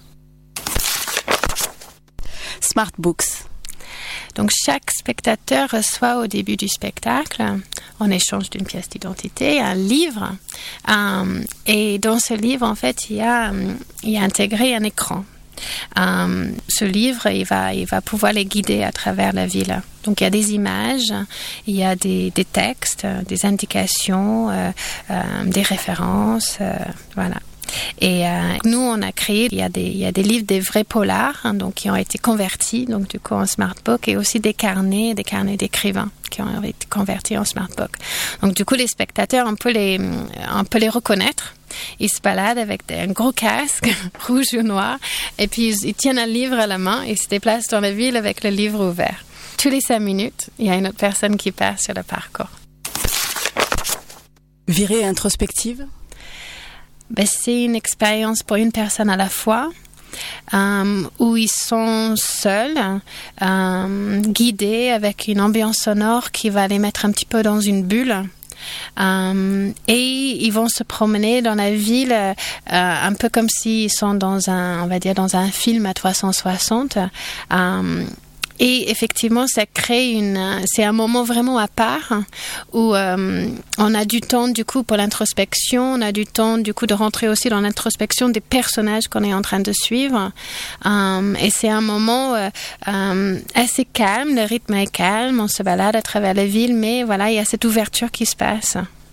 Smart Books. Donc chaque spectateur reçoit au début du spectacle, en échange d'une pièce d'identité, un livre. Et dans ce livre, en fait, il y a intégré un écran. Ce livre, il va pouvoir les guider à travers la ville. Donc il y a des images, il y a des textes, des indications, des références, voilà. Et nous, on a créé, il y a des livres, des vrais polars, donc qui ont été convertis, donc du coup en smart book, et aussi des carnets d'écrivains qui ont été convertis en smart book. Donc du coup, les spectateurs, on peut les reconnaître. Ils se baladent avec un gros casque rouge ou noir, et puis ils tiennent un livre à la main et se déplacent dans la ville avec le livre ouvert. Tous les 5 minutes, il y a une autre personne qui passe sur le parcours. Virée introspective. C'est une expérience pour une personne à la fois, où ils sont seuls, guidés avec une ambiance sonore qui va les mettre un petit peu dans une bulle. Et ils vont se promener dans la ville un peu comme s'ils sont dans un film à 360. Et effectivement, ça crée c'est un moment vraiment à part où on a du temps du coup pour l'introspection, on a du temps du coup de rentrer aussi dans l'introspection des personnages qu'on est en train de suivre. Et c'est un moment assez calme, le rythme est calme, on se balade à travers la ville, mais voilà, il y a cette ouverture qui se passe.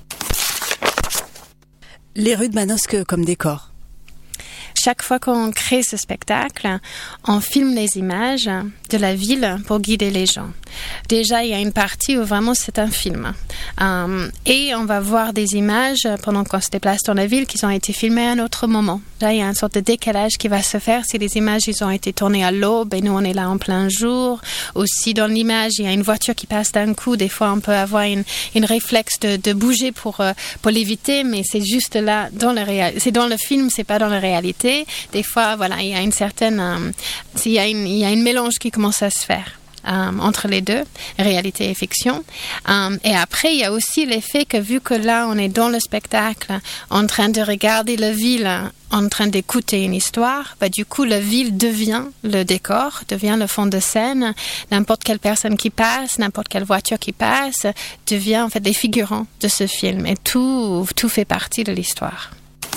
Les rues de Manosque comme décor. Chaque fois qu'on crée ce spectacle, on filme les images de la ville pour guider les gens. Déjà, il y a une partie où vraiment c'est un film. Et on va voir des images pendant qu'on se déplace dans la ville qui ont été filmées à un autre moment. Là, il y a une sorte de décalage qui va se faire si les images ont été tournées à l'aube et nous, on est là en plein jour. Aussi, dans l'image, il y a une voiture qui passe d'un coup. Des fois, on peut avoir une réflexe de bouger pour l'éviter, mais c'est juste là, c'est dans le film, c'est pas dans la réalité. Des fois, voilà, il y a une certaine, il y a une mélange qui commence à se faire entre les deux, réalité et fiction. Et après, il y a aussi l'effet que vu que là, on est dans le spectacle, en train de regarder la ville, en train d'écouter une histoire, du coup, la ville devient le décor, devient le fond de scène. N'importe quelle personne qui passe, n'importe quelle voiture qui passe, devient en fait des figurants de ce film. Et tout fait partie de l'histoire.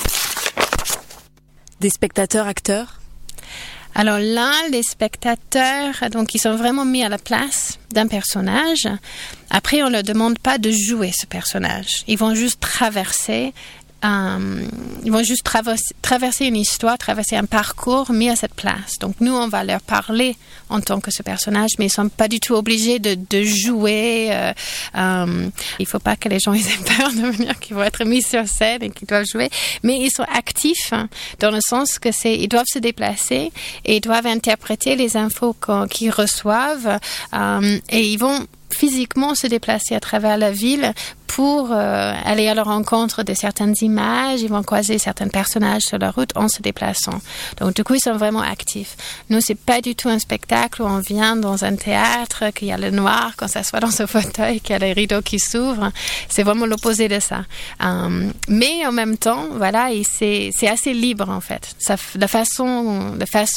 Des spectateurs-acteurs? Alors là, les spectateurs, donc ils sont vraiment mis à la place d'un personnage. Après, on ne leur demande pas de jouer ce personnage. Ils vont juste traverser une histoire, traverser un parcours mis à cette place. Donc nous, on va leur parler en tant que ce personnage, mais ils sont pas du tout obligés de jouer. Il faut pas que les gens aient peur de venir, qu'ils vont être mis sur scène et qu'ils doivent jouer. Mais ils sont actifs dans le sens que ils doivent se déplacer et ils doivent interpréter les infos qu'ils reçoivent et ils vont physiquement se déplacer à travers la ville pour aller à la rencontre de certaines images. Ils vont croiser certains personnages sur la route en se déplaçant. Donc du coup, ils sont vraiment actifs. Nous, c'est pas du tout un spectacle où on vient dans un théâtre, qu'il y a le noir, qu'on s'assoit dans ce fauteuil, qu'il y a les rideaux qui s'ouvrent. C'est vraiment l'opposé de ça. Mais en même temps, voilà, et c'est assez libre en fait. La façon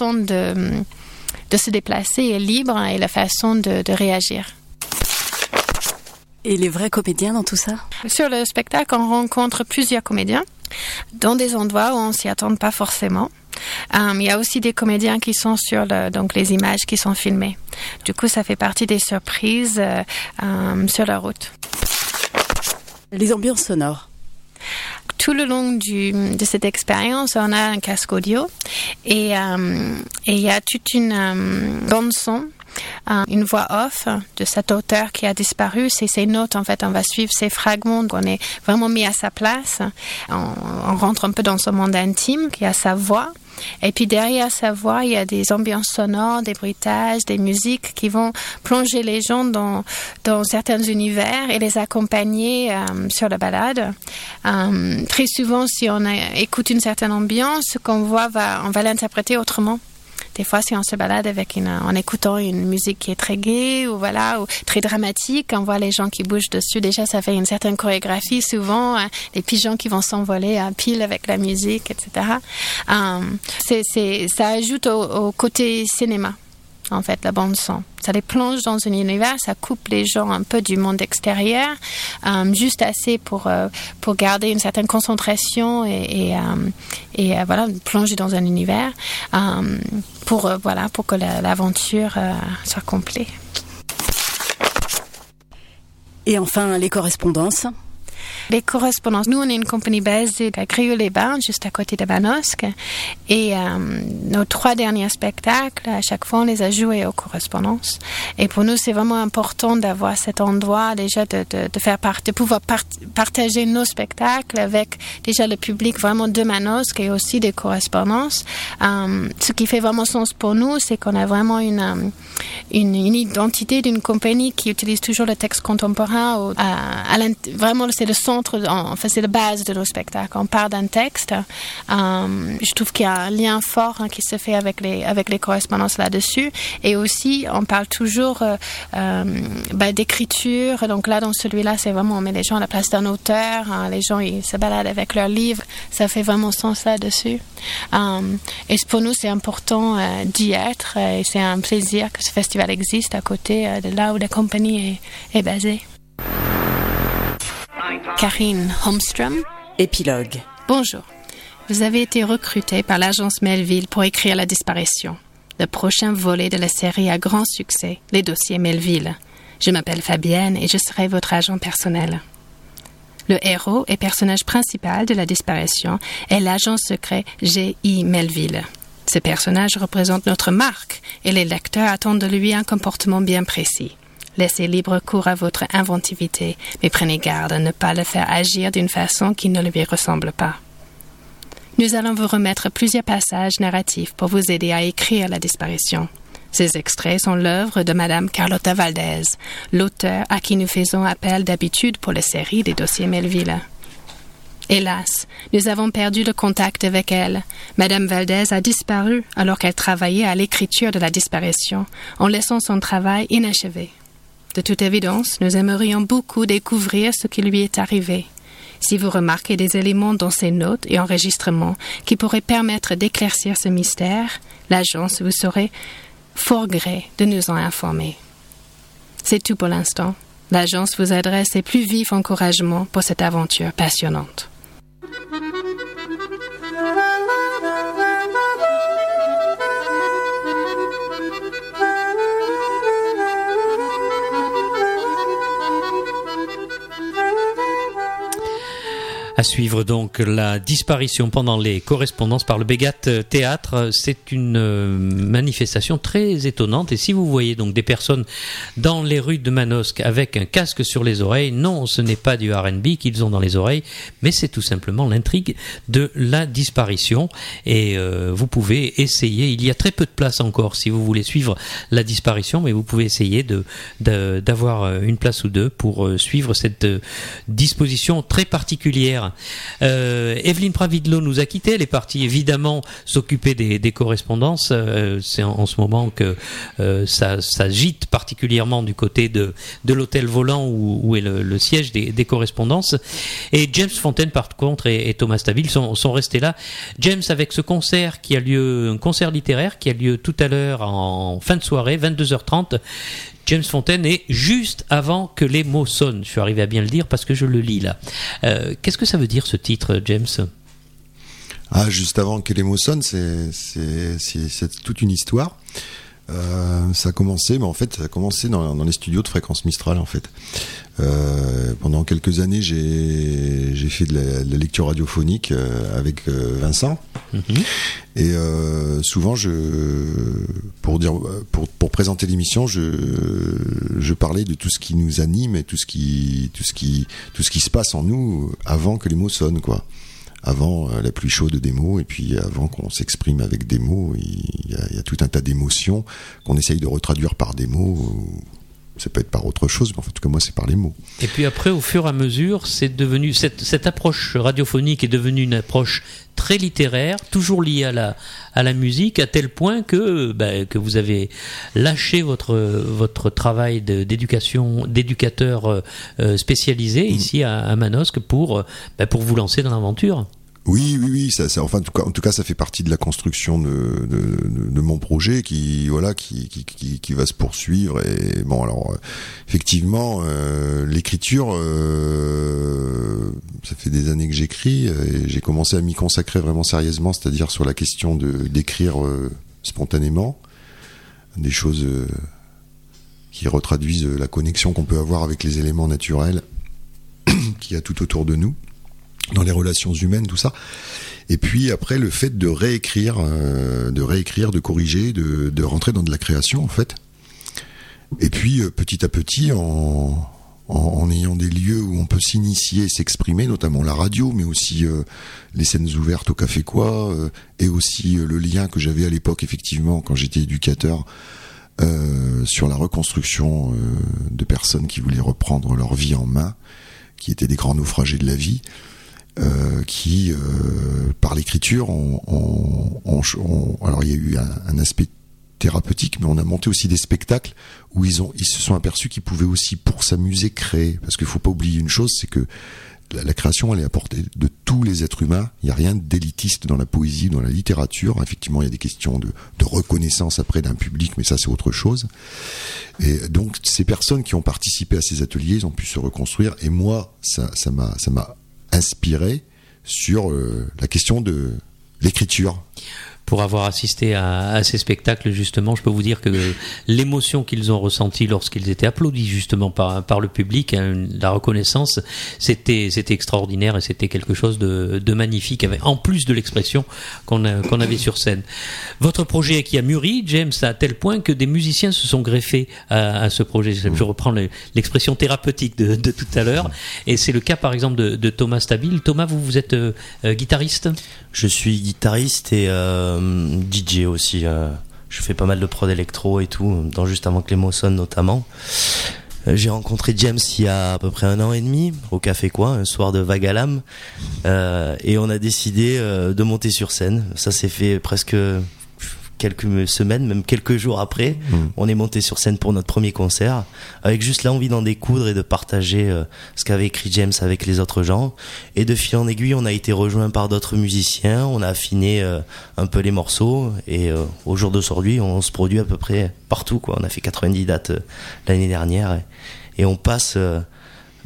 de se déplacer est libre et la façon de réagir. Et les vrais comédiens dans tout ça? Sur le spectacle, on rencontre plusieurs comédiens dans des endroits où on s'y attend pas forcément. Il y a aussi des comédiens qui sont sur donc les images qui sont filmées. Du coup, ça fait partie des surprises sur la route. Les ambiances sonores. Tout le long de cette expérience, on a un casque audio et il y a toute une bande son, une voix off de cet auteur qui a disparu. C'est ses notes, en fait, on va suivre ces fragments. On est vraiment mis à sa place. On rentre un peu dans son monde intime, qui a sa voix. Et puis derrière sa voix, il y a des ambiances sonores, des bruitages, des musiques qui vont plonger les gens dans certains univers et les accompagner sur la balade. Très souvent, si on écoute une certaine ambiance, ce qu'on voit, on va l'interpréter autrement. Des fois, si on se balade en écoutant une musique qui est très gaie ou très dramatique, on voit les gens qui bougent dessus. Déjà, ça fait une certaine chorégraphie. Souvent, les pigeons qui vont s'envoler à pile avec la musique, etc. Ça ajoute au côté cinéma. En fait, la bande son. Ça les plonge dans un univers, ça coupe les gens un peu du monde extérieur, juste assez pour garder une certaine concentration et plonger dans un univers pour que l'aventure soit complète. Et enfin, les correspondances. Les correspondances. Nous, on est une compagnie basée à Grieux-les-Bains, juste à côté de Manosque. Et nos 3 derniers spectacles, à chaque fois, on les a joués aux correspondances. Et pour nous, c'est vraiment important d'avoir cet endroit, déjà, de pouvoir partager nos spectacles avec déjà le public vraiment de Manosque et aussi des correspondances. Ce qui fait vraiment sens pour nous, c'est qu'on a vraiment une identité d'une compagnie qui utilise toujours le texte contemporain. Vraiment, c'est le centre, c'est la base de nos spectacles. On part d'un texte. Je trouve qu'il y a un lien fort qui se fait avec les correspondances là-dessus. Et aussi, on parle toujours d'écriture. Donc là, dans celui-là, c'est vraiment, on met les gens à la place d'un auteur. Les gens, ils se baladent avec leurs livres. Ça fait vraiment sens là-dessus. Et pour nous, c'est important d'y être. Et c'est un plaisir que ce festival existe à côté de là où la compagnie est basée. Karine Holmström. Épilogue. Bonjour. Vous avez été recrutée par l'agence Melville pour écrire La disparition, le prochain volet de la série à grand succès, Les dossiers Melville. Je m'appelle Fabienne et je serai votre agent personnel. Le héros et personnage principal de La disparition est l'agent secret G.I. Melville. Ce personnage représente notre marque et les lecteurs attendent de lui un comportement bien précis. Laissez libre cours à votre inventivité, mais prenez garde à ne pas le faire agir d'une façon qui ne lui ressemble pas. Nous allons vous remettre plusieurs passages narratifs pour vous aider à écrire La disparition. Ces extraits sont l'œuvre de Madame Carlotta Valdez, l'auteur à qui nous faisons appel d'habitude pour la série des dossiers Melville. Hélas, nous avons perdu le contact avec elle. Madame Valdez a disparu alors qu'elle travaillait à l'écriture de La disparition, en laissant son travail inachevé. De toute évidence, nous aimerions beaucoup découvrir ce qui lui est arrivé. Si vous remarquez des éléments dans ces notes et enregistrements qui pourraient permettre d'éclaircir ce mystère, l'agence vous serait fort gré de nous en informer. C'est tout pour l'instant. L'agence vous adresse ses plus vifs encouragements pour cette aventure passionnante. À suivre donc la disparition pendant les correspondances par le Bégat Théâtre. C'est une manifestation très étonnante, et si vous voyez donc des personnes dans les rues de Manosque avec un casque sur les oreilles, non, ce n'est pas du R&B qu'ils ont dans les oreilles, mais c'est tout simplement l'intrigue de la disparition. Et vous pouvez essayer, il y a très peu de place encore si vous voulez suivre la disparition, mais vous pouvez essayer d'avoir une place ou deux pour suivre cette disposition très particulière. Evelyne Pravidlo nous a quittés, elle est partie évidemment s'occuper des correspondances. C'est en ce moment que ça gîte particulièrement du côté de l'hôtel volant où est le siège des correspondances. Et James Fontaine par contre et Thomas Stabil sont restés là. James, avec ce concert qui a lieu, un concert littéraire qui a lieu tout à l'heure en fin de soirée, 22h30. James Fontaine est juste avant que les mots sonnent. Je suis arrivé à bien le dire parce que je le lis là. Qu'est-ce que ça veut dire ce titre, James ? Ah, juste avant que les mots sonnent, c'est toute une histoire. Ça a commencé dans les studios de Fréquence Mistral en fait. Pendant quelques années, j'ai fait de la lecture radiophonique avec Vincent. Mm-hmm. Et souvent, pour présenter l'émission, je parlais de tout ce qui nous anime et tout ce qui se passe en nous avant que les mots sonnent, quoi. Avant la pluie chaude des mots, et puis avant qu'on s'exprime avec des mots, il y a tout un tas d'émotions qu'on essaye de retraduire par des mots. Ça peut être par autre chose, mais en tout cas moi c'est par les mots. Et puis après, au fur et à mesure, c'est devenu cette approche radiophonique est devenue une approche très littéraire, toujours liée à la musique, à tel point que vous avez lâché votre travail d'éducateur spécialisé ici à Manosque pour vous lancer dans l'aventure. Oui, ça, enfin, en tout cas, ça fait partie de la construction de mon projet qui va se poursuivre. Et bon, alors, effectivement, l'écriture, ça fait des années que j'écris, et j'ai commencé à m'y consacrer vraiment sérieusement, c'est-à-dire sur la question d'écrire spontanément des choses qui retraduisent la connexion qu'on peut avoir avec les éléments naturels qu'il y a tout autour de nous, dans les relations humaines, tout ça. Et puis après, le fait de réécrire, de corriger, de rentrer dans de la création, en fait. Et puis, petit à petit, en ayant des lieux où on peut s'initier et s'exprimer, notamment la radio, mais aussi les scènes ouvertes au Café Quoi, et aussi le lien que j'avais à l'époque, effectivement, quand j'étais éducateur, sur la reconstruction de personnes qui voulaient reprendre leur vie en main, qui étaient des grands naufragés de la vie, qui, par l'écriture, alors il y a eu un aspect thérapeutique, mais on a monté aussi des spectacles où ils se sont aperçus qu'ils pouvaient aussi, pour s'amuser, créer. Parce qu'il faut pas oublier une chose, c'est que la création, elle est à portée de tous les êtres humains. Il n'y a rien d'élitiste dans la poésie, dans la littérature. Effectivement, il y a des questions de reconnaissance après d'un public, mais ça, c'est autre chose. Et donc, ces personnes qui ont participé à ces ateliers, ils ont pu se reconstruire. Et moi, ça m'a inspiré sur la question de l'écriture. Pour avoir assisté à ces spectacles, justement, je peux vous dire que l'émotion qu'ils ont ressentie lorsqu'ils étaient applaudis justement par le public, la reconnaissance, c'était extraordinaire, et c'était quelque chose de magnifique, en plus de l'expression qu'on avait sur scène. Votre projet qui a mûri, James, à tel point que des musiciens se sont greffés à ce projet. Je reprends l'expression thérapeutique de tout à l'heure, et c'est le cas par exemple de Thomas Stabil. Thomas, vous êtes guitariste ? Je suis guitariste et DJ aussi. Je fais pas mal de prod électro et tout, dans Juste avant que les mots sonnent notamment. J'ai rencontré James il y a à peu près 1 an et demi au Café Quoi, un soir de vague à l'âme, et on a décidé de monter sur scène. Ça s'est fait presque quelques semaines, même quelques jours après. On est monté sur scène pour notre premier concert, avec juste l'envie d'en découdre et de partager ce qu'avait écrit James avec les autres gens. Et de fil en aiguille, on a été rejoint par d'autres musiciens, on a affiné un peu les morceaux, et au jour d'aujourd'hui, on se produit à peu près partout, quoi. On a fait 90 dates l'année dernière, et on passe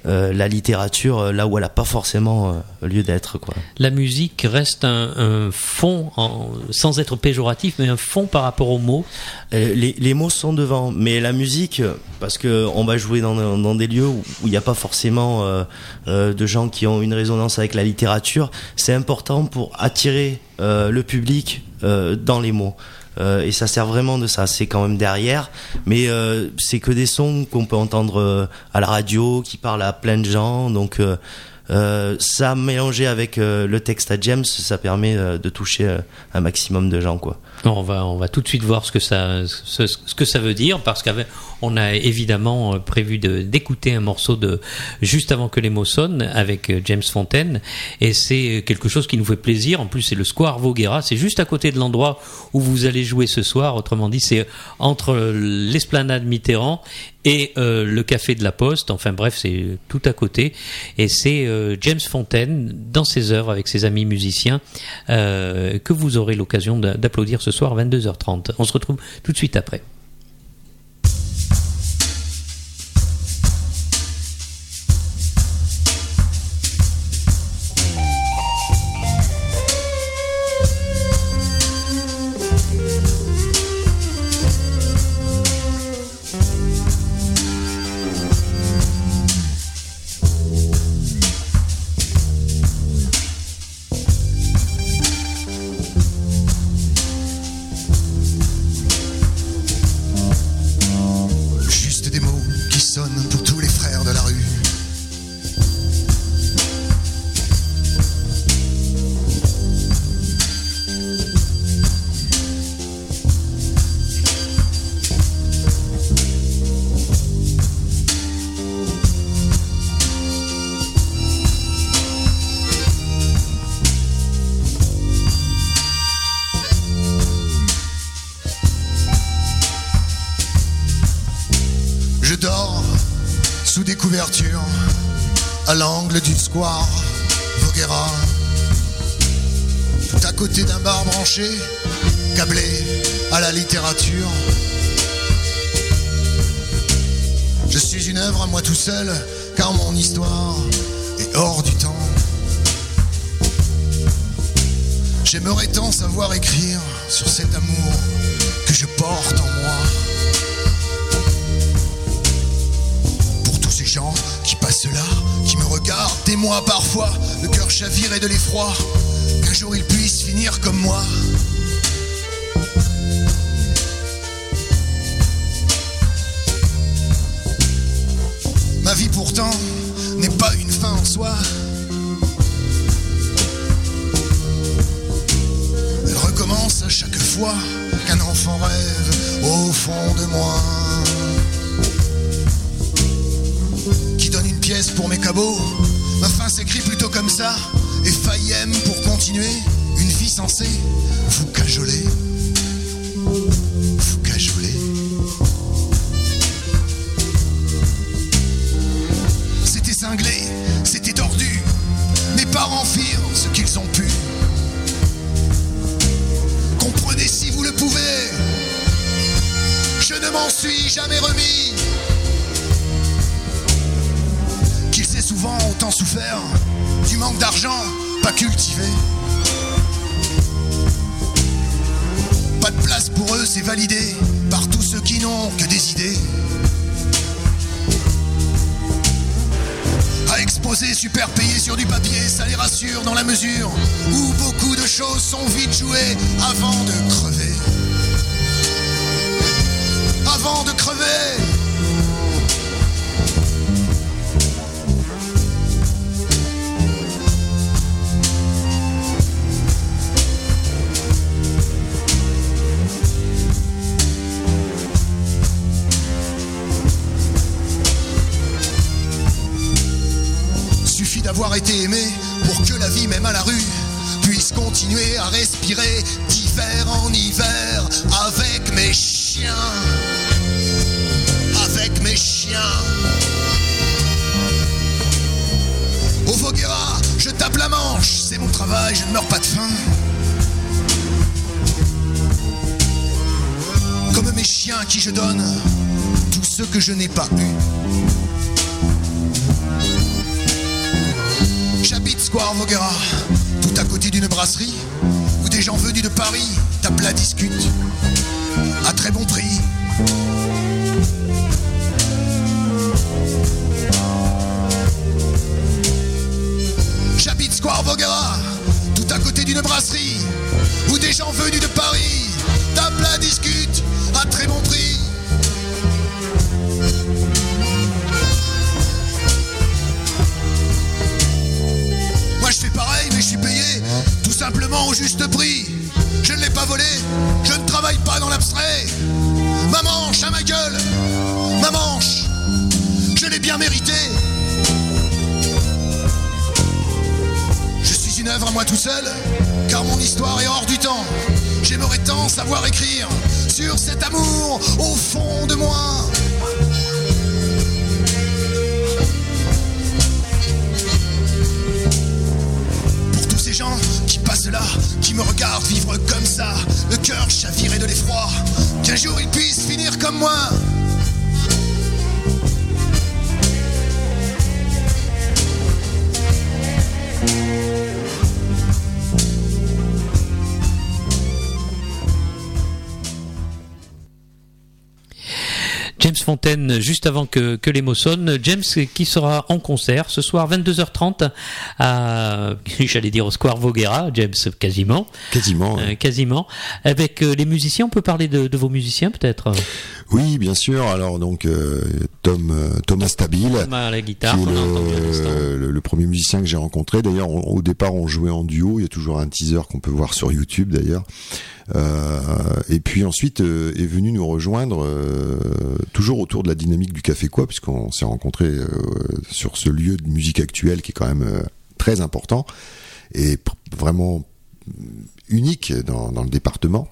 la littérature là où elle a pas forcément lieu d'être, quoi. La musique reste un fond, sans être péjoratif, mais un fond par rapport aux mots. Les mots sont devant, mais la musique, parce que on va jouer dans des lieux où il n'y a pas forcément de gens qui ont une résonance avec la littérature, c'est important pour attirer le public dans les mots. Et ça sert vraiment de ça, c'est quand même derrière, mais c'est que des sons qu'on peut entendre à la radio, qui parlent à plein de gens, donc ça mélangé avec le texte à James, ça permet de toucher un maximum de gens, quoi. On va tout de suite voir ce que ça veut dire, parce qu'on a évidemment prévu d'écouter un morceau de Juste avant que les mots sonnent avec James Fontaine, et c'est quelque chose qui nous fait plaisir. En plus, c'est le Square Voguera, c'est juste à côté de l'endroit où vous allez jouer ce soir. Autrement dit, c'est entre l'esplanade Mitterrand et le café de la Poste. Enfin bref, c'est tout à côté, et c'est James Fontaine dans ses œuvres avec ses amis musiciens que vous aurez l'occasion d'applaudir ce soir à 22h30. On se retrouve tout de suite après. À l'angle du square Voguera, tout à côté d'un bar branché, câblé à la littérature. Je suis une œuvre à moi tout seul, car mon histoire est hors du temps. J'aimerais tant savoir écrire sur cet amour que je porte en moi. Pour tous ces gens qui passent là, qui me regardent, et moi parfois, le cœur chaviré de l'effroi, qu'un jour ils puissent finir comme moi. Ma vie pourtant n'est pas une fin en soi. Elle recommence à chaque fois qu'un enfant rêve au fond de moi. Qui donne une pièce pour mes cabots, ma fin s'écrit plutôt comme ça. Et Fayem pour continuer une vie censée vous cajoler. Vous cajoler. C'était cinglé, c'était tordu. Mes parents firent ce qu'ils ont pu. Comprenez si vous le pouvez, je ne m'en suis jamais remis. Qu'ils aient souvent autant souffert du manque d'argent pas cultivé. Pas de place pour eux, c'est validé par tous ceux qui n'ont que des idées. À exposer, super payé sur du papier, ça les rassure dans la mesure où beaucoup de choses sont vite jouées avant de crever. Avant de crever. D'avoir été aimé pour que la vie, même à la rue, puisse continuer à respirer d'hiver en hiver avec mes chiens. Avec mes chiens. Au Voguera, je tape la manche, c'est mon travail, je ne meurs pas de faim. Comme mes chiens à qui je donne tout ce que je n'ai pas eu. square Voguera, tout à côté d'une brasserie, où des gens venus de Paris tapent la discute, à très bon prix. J'habite square Voguera, tout à côté d'une brasserie, où des gens venus de Paris tapent la discute, à très bon prix. Moi je fais pareil mais je suis payé tout simplement au juste prix. Je ne l'ai pas volé, je ne travaille pas dans l'abstrait. Ma manche à ma gueule, ma manche, je l'ai bien méritée. Je suis une œuvre à moi tout seul, car mon histoire est hors du temps. J'aimerais tant savoir écrire sur cet amour au fond de moi. Gens qui passent là, qui me regardent vivre comme ça, le cœur chaviré de l'effroi, qu'un jour ils puissent finir comme moi. James Fontaine, juste avant que les mots sonnent. James qui sera en concert ce soir 22h30 à, j'allais dire au Square Voguera, James quasiment, avec les musiciens. On peut parler de vos musiciens peut-être? Oui, bien sûr. Alors donc Thomas Stabile, Thomas à la guitare, qui est le premier musicien que j'ai rencontré. D'ailleurs, au départ, on jouait en duo. Il y a toujours un teaser qu'on peut voir sur YouTube d'ailleurs. Et puis ensuite est venu nous rejoindre toujours autour de la dynamique du Café Quoi, puisqu'on s'est rencontrés sur ce lieu de musique actuelle qui est quand même très important et vraiment unique dans le département.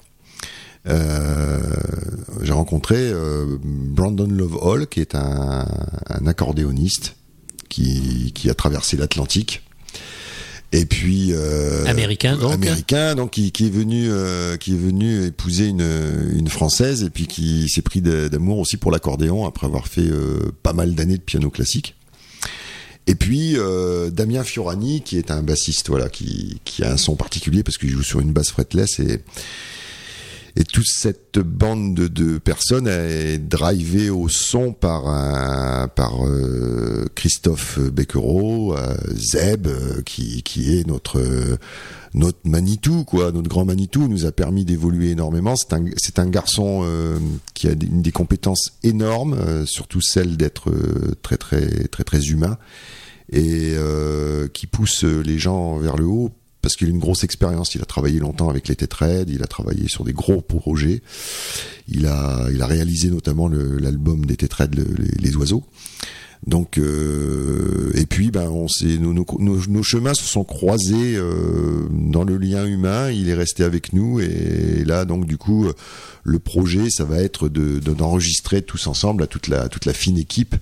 J'ai rencontré Brandon Love Hall, qui est un accordéoniste qui a traversé l'Atlantique. Et puis américain donc qui est venu épouser une Française, et puis qui s'est pris d'amour aussi pour l'accordéon après avoir fait pas mal d'années de piano classique. Et puis Damien Fiorani, qui est un bassiste, voilà, qui a un son particulier parce qu'il joue sur une basse fretless, et toute cette bande de personnes est drivée au son par Christophe Becquerot, Zeb, qui est notre Manitou, quoi, notre grand Manitou. Nous a permis d'évoluer énormément. C'est un garçon qui a des compétences énormes, surtout celle d'être très très très très humain, et qui pousse les gens vers le haut. Parce qu'il a une grosse expérience, il a travaillé longtemps avec les Tétraides, il a travaillé sur des gros projets, il a réalisé notamment l'album des Tétraides, les oiseaux. Donc et puis nos chemins se sont croisés dans le lien humain. Il est resté avec nous, et là donc du coup le projet, ça va être d'enregistrer tous ensemble, toute la fine équipe,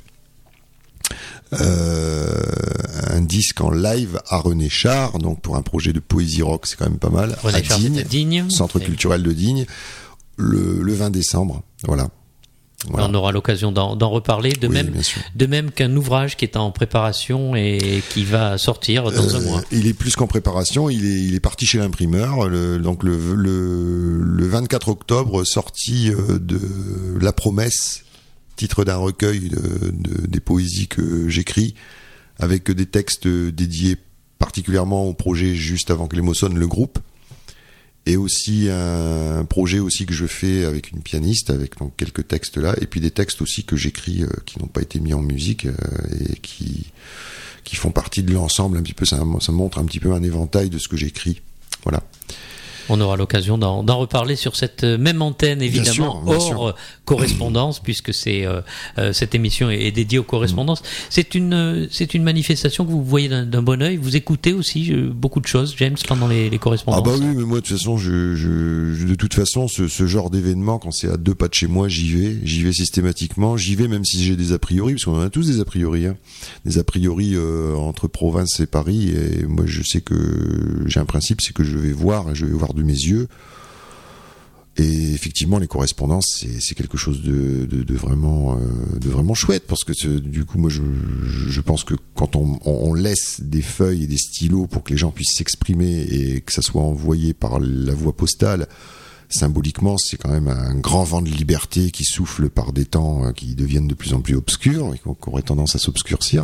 un disque en live à René Char, donc pour un projet de poésie rock, c'est quand même pas mal. René Char, Digne, Centre culturel de Digne, le 20 décembre. Voilà. On aura l'occasion d'en reparler, de même qu'un ouvrage qui est en préparation et qui va sortir dans un mois. Il est plus qu'en préparation, il est parti chez l'imprimeur, donc le 24 octobre, sortie de La Promesse, titre d'un recueil des poésies que j'écris, avec des textes dédiés particulièrement au projet Juste avant que les mots sonnent, le groupe, et aussi un projet aussi que je fais avec une pianiste, avec donc quelques textes là, et puis des textes aussi que j'écris qui n'ont pas été mis en musique et qui font partie de l'ensemble un petit peu. Ça montre un petit peu un éventail de ce que j'écris. Voilà. On aura l'occasion d'en reparler sur cette même antenne, évidemment, bien sûr. Correspondance, puisque cette émission est dédiée aux correspondances. C'est une manifestation que vous voyez d'un bon œil. Vous écoutez aussi beaucoup de choses, James, pendant les correspondances. Ah bah oui, mais moi de toute façon, ce genre d'événement, quand c'est à 2 pas de chez moi, j'y vais systématiquement. J'y vais même si j'ai des a priori, parce qu'on en a tous des a priori, hein. Des a priori entre province et Paris. Et moi, je sais que j'ai un principe, c'est que je vais voir de mes yeux Et effectivement, les correspondances, c'est quelque chose de vraiment chouette, parce que du coup, moi, je pense que quand on laisse des feuilles et des stylos pour que les gens puissent s'exprimer et que ça soit envoyé par la voie postale, symboliquement, c'est quand même un grand vent de liberté qui souffle par des temps qui deviennent de plus en plus obscurs et qui auraient tendance à s'obscurcir.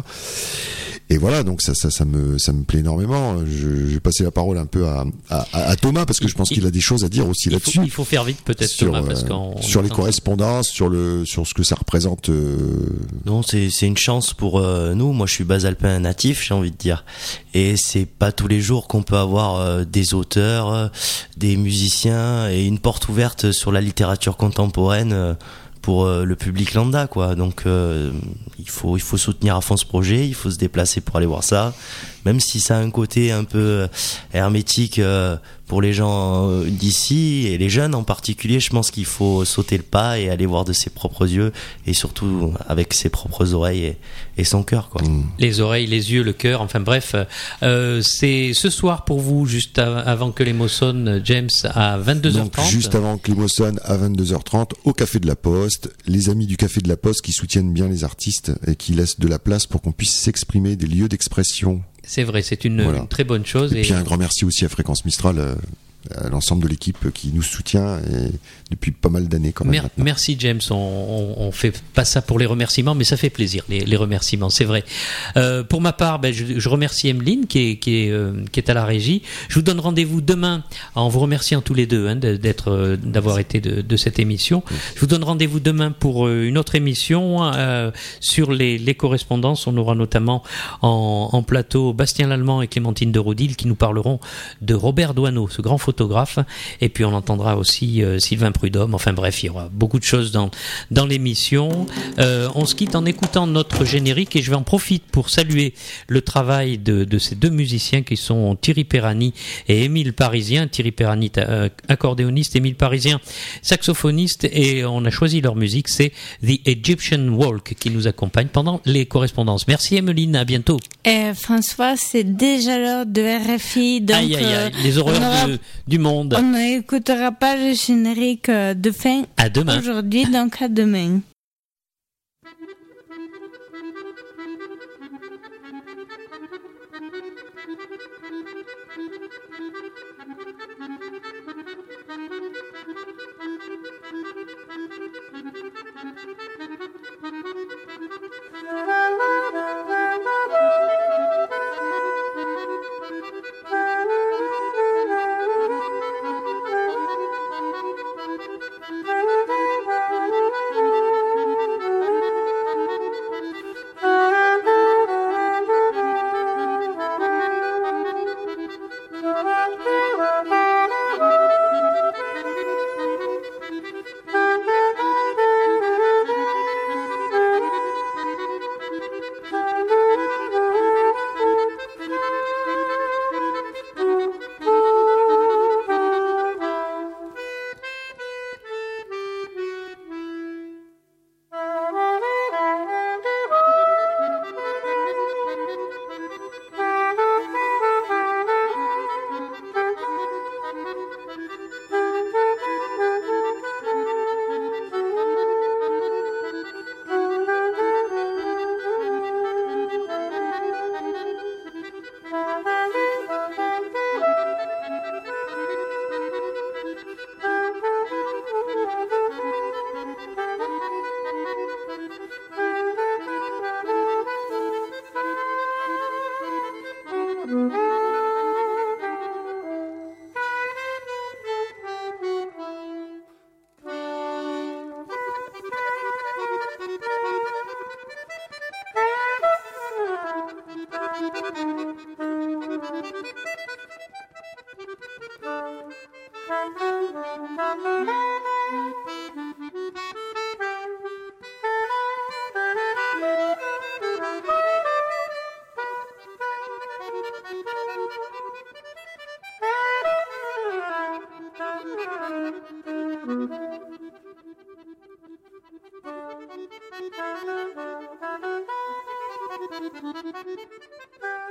Et voilà, donc ça me plaît énormément. Je vais passer la parole un peu à Thomas, parce que je pense qu'il a des choses à dire aussi là-dessus. Il faut faire vite peut-être, Thomas, parce sur les correspondances, sur ce que ça représente. Non, c'est une chance pour nous. Moi, je suis basalpin natif, j'ai envie de dire. Et c'est pas tous les jours qu'on peut avoir des auteurs, des musiciens et une porte ouverte sur la littérature contemporaine pour le public lambda, quoi. Donc il faut soutenir à fond ce projet, il faut se déplacer pour aller voir ça, même si ça a un côté un peu hermétique pour les gens d'ici et les jeunes en particulier. Je pense qu'il faut sauter le pas et aller voir de ses propres yeux, et surtout avec ses propres oreilles et son cœur, quoi. Les oreilles, les yeux, le cœur, enfin bref, c'est ce soir pour vous, juste avant que les mots sonnent, James, à 22h30. Donc juste avant que les mots sonnent, à 22h30, au Café de la Poste, les amis du Café de la Poste qui soutiennent bien les artistes et qui laissent de la place pour qu'on puisse s'exprimer, des lieux d'expression. C'est vrai, c'est une très bonne chose. Et puis un grand merci aussi à Fréquence Mistral, à l'ensemble de l'équipe qui nous soutient depuis pas mal d'années quand même. Merci James, on fait pas ça pour les remerciements, mais ça fait plaisir les remerciements, c'est vrai. Pour ma part, je remercie Emeline qui est à la régie. Je vous donne rendez-vous demain en vous remerciant tous les deux d'avoir été de cette émission. Je vous donne rendez-vous demain pour une autre émission sur les correspondances. On aura notamment en plateau Bastien Lallemand et Clémentine de Rodil qui nous parleront de Robert Doisneau, ce grand photographe, et puis on entendra aussi Sylvain Prudhomme. Enfin bref, il y aura beaucoup de choses dans l'émission. On se quitte en écoutant notre générique, et je vais en profiter pour saluer le travail de ces deux musiciens qui sont Thierry Perrani et Émile Parisien. Thierry Perrani accordéoniste, Émile Parisien saxophoniste, et on a choisi leur musique, c'est The Egyptian Walk qui nous accompagne pendant les correspondances. Merci Emeline, à bientôt. François, c'est déjà l'heure de RFI, donc aïe, les horreurs du monde. On n'écoutera pas le générique de fin à demain. Aujourd'hui, donc à demain. Thank you.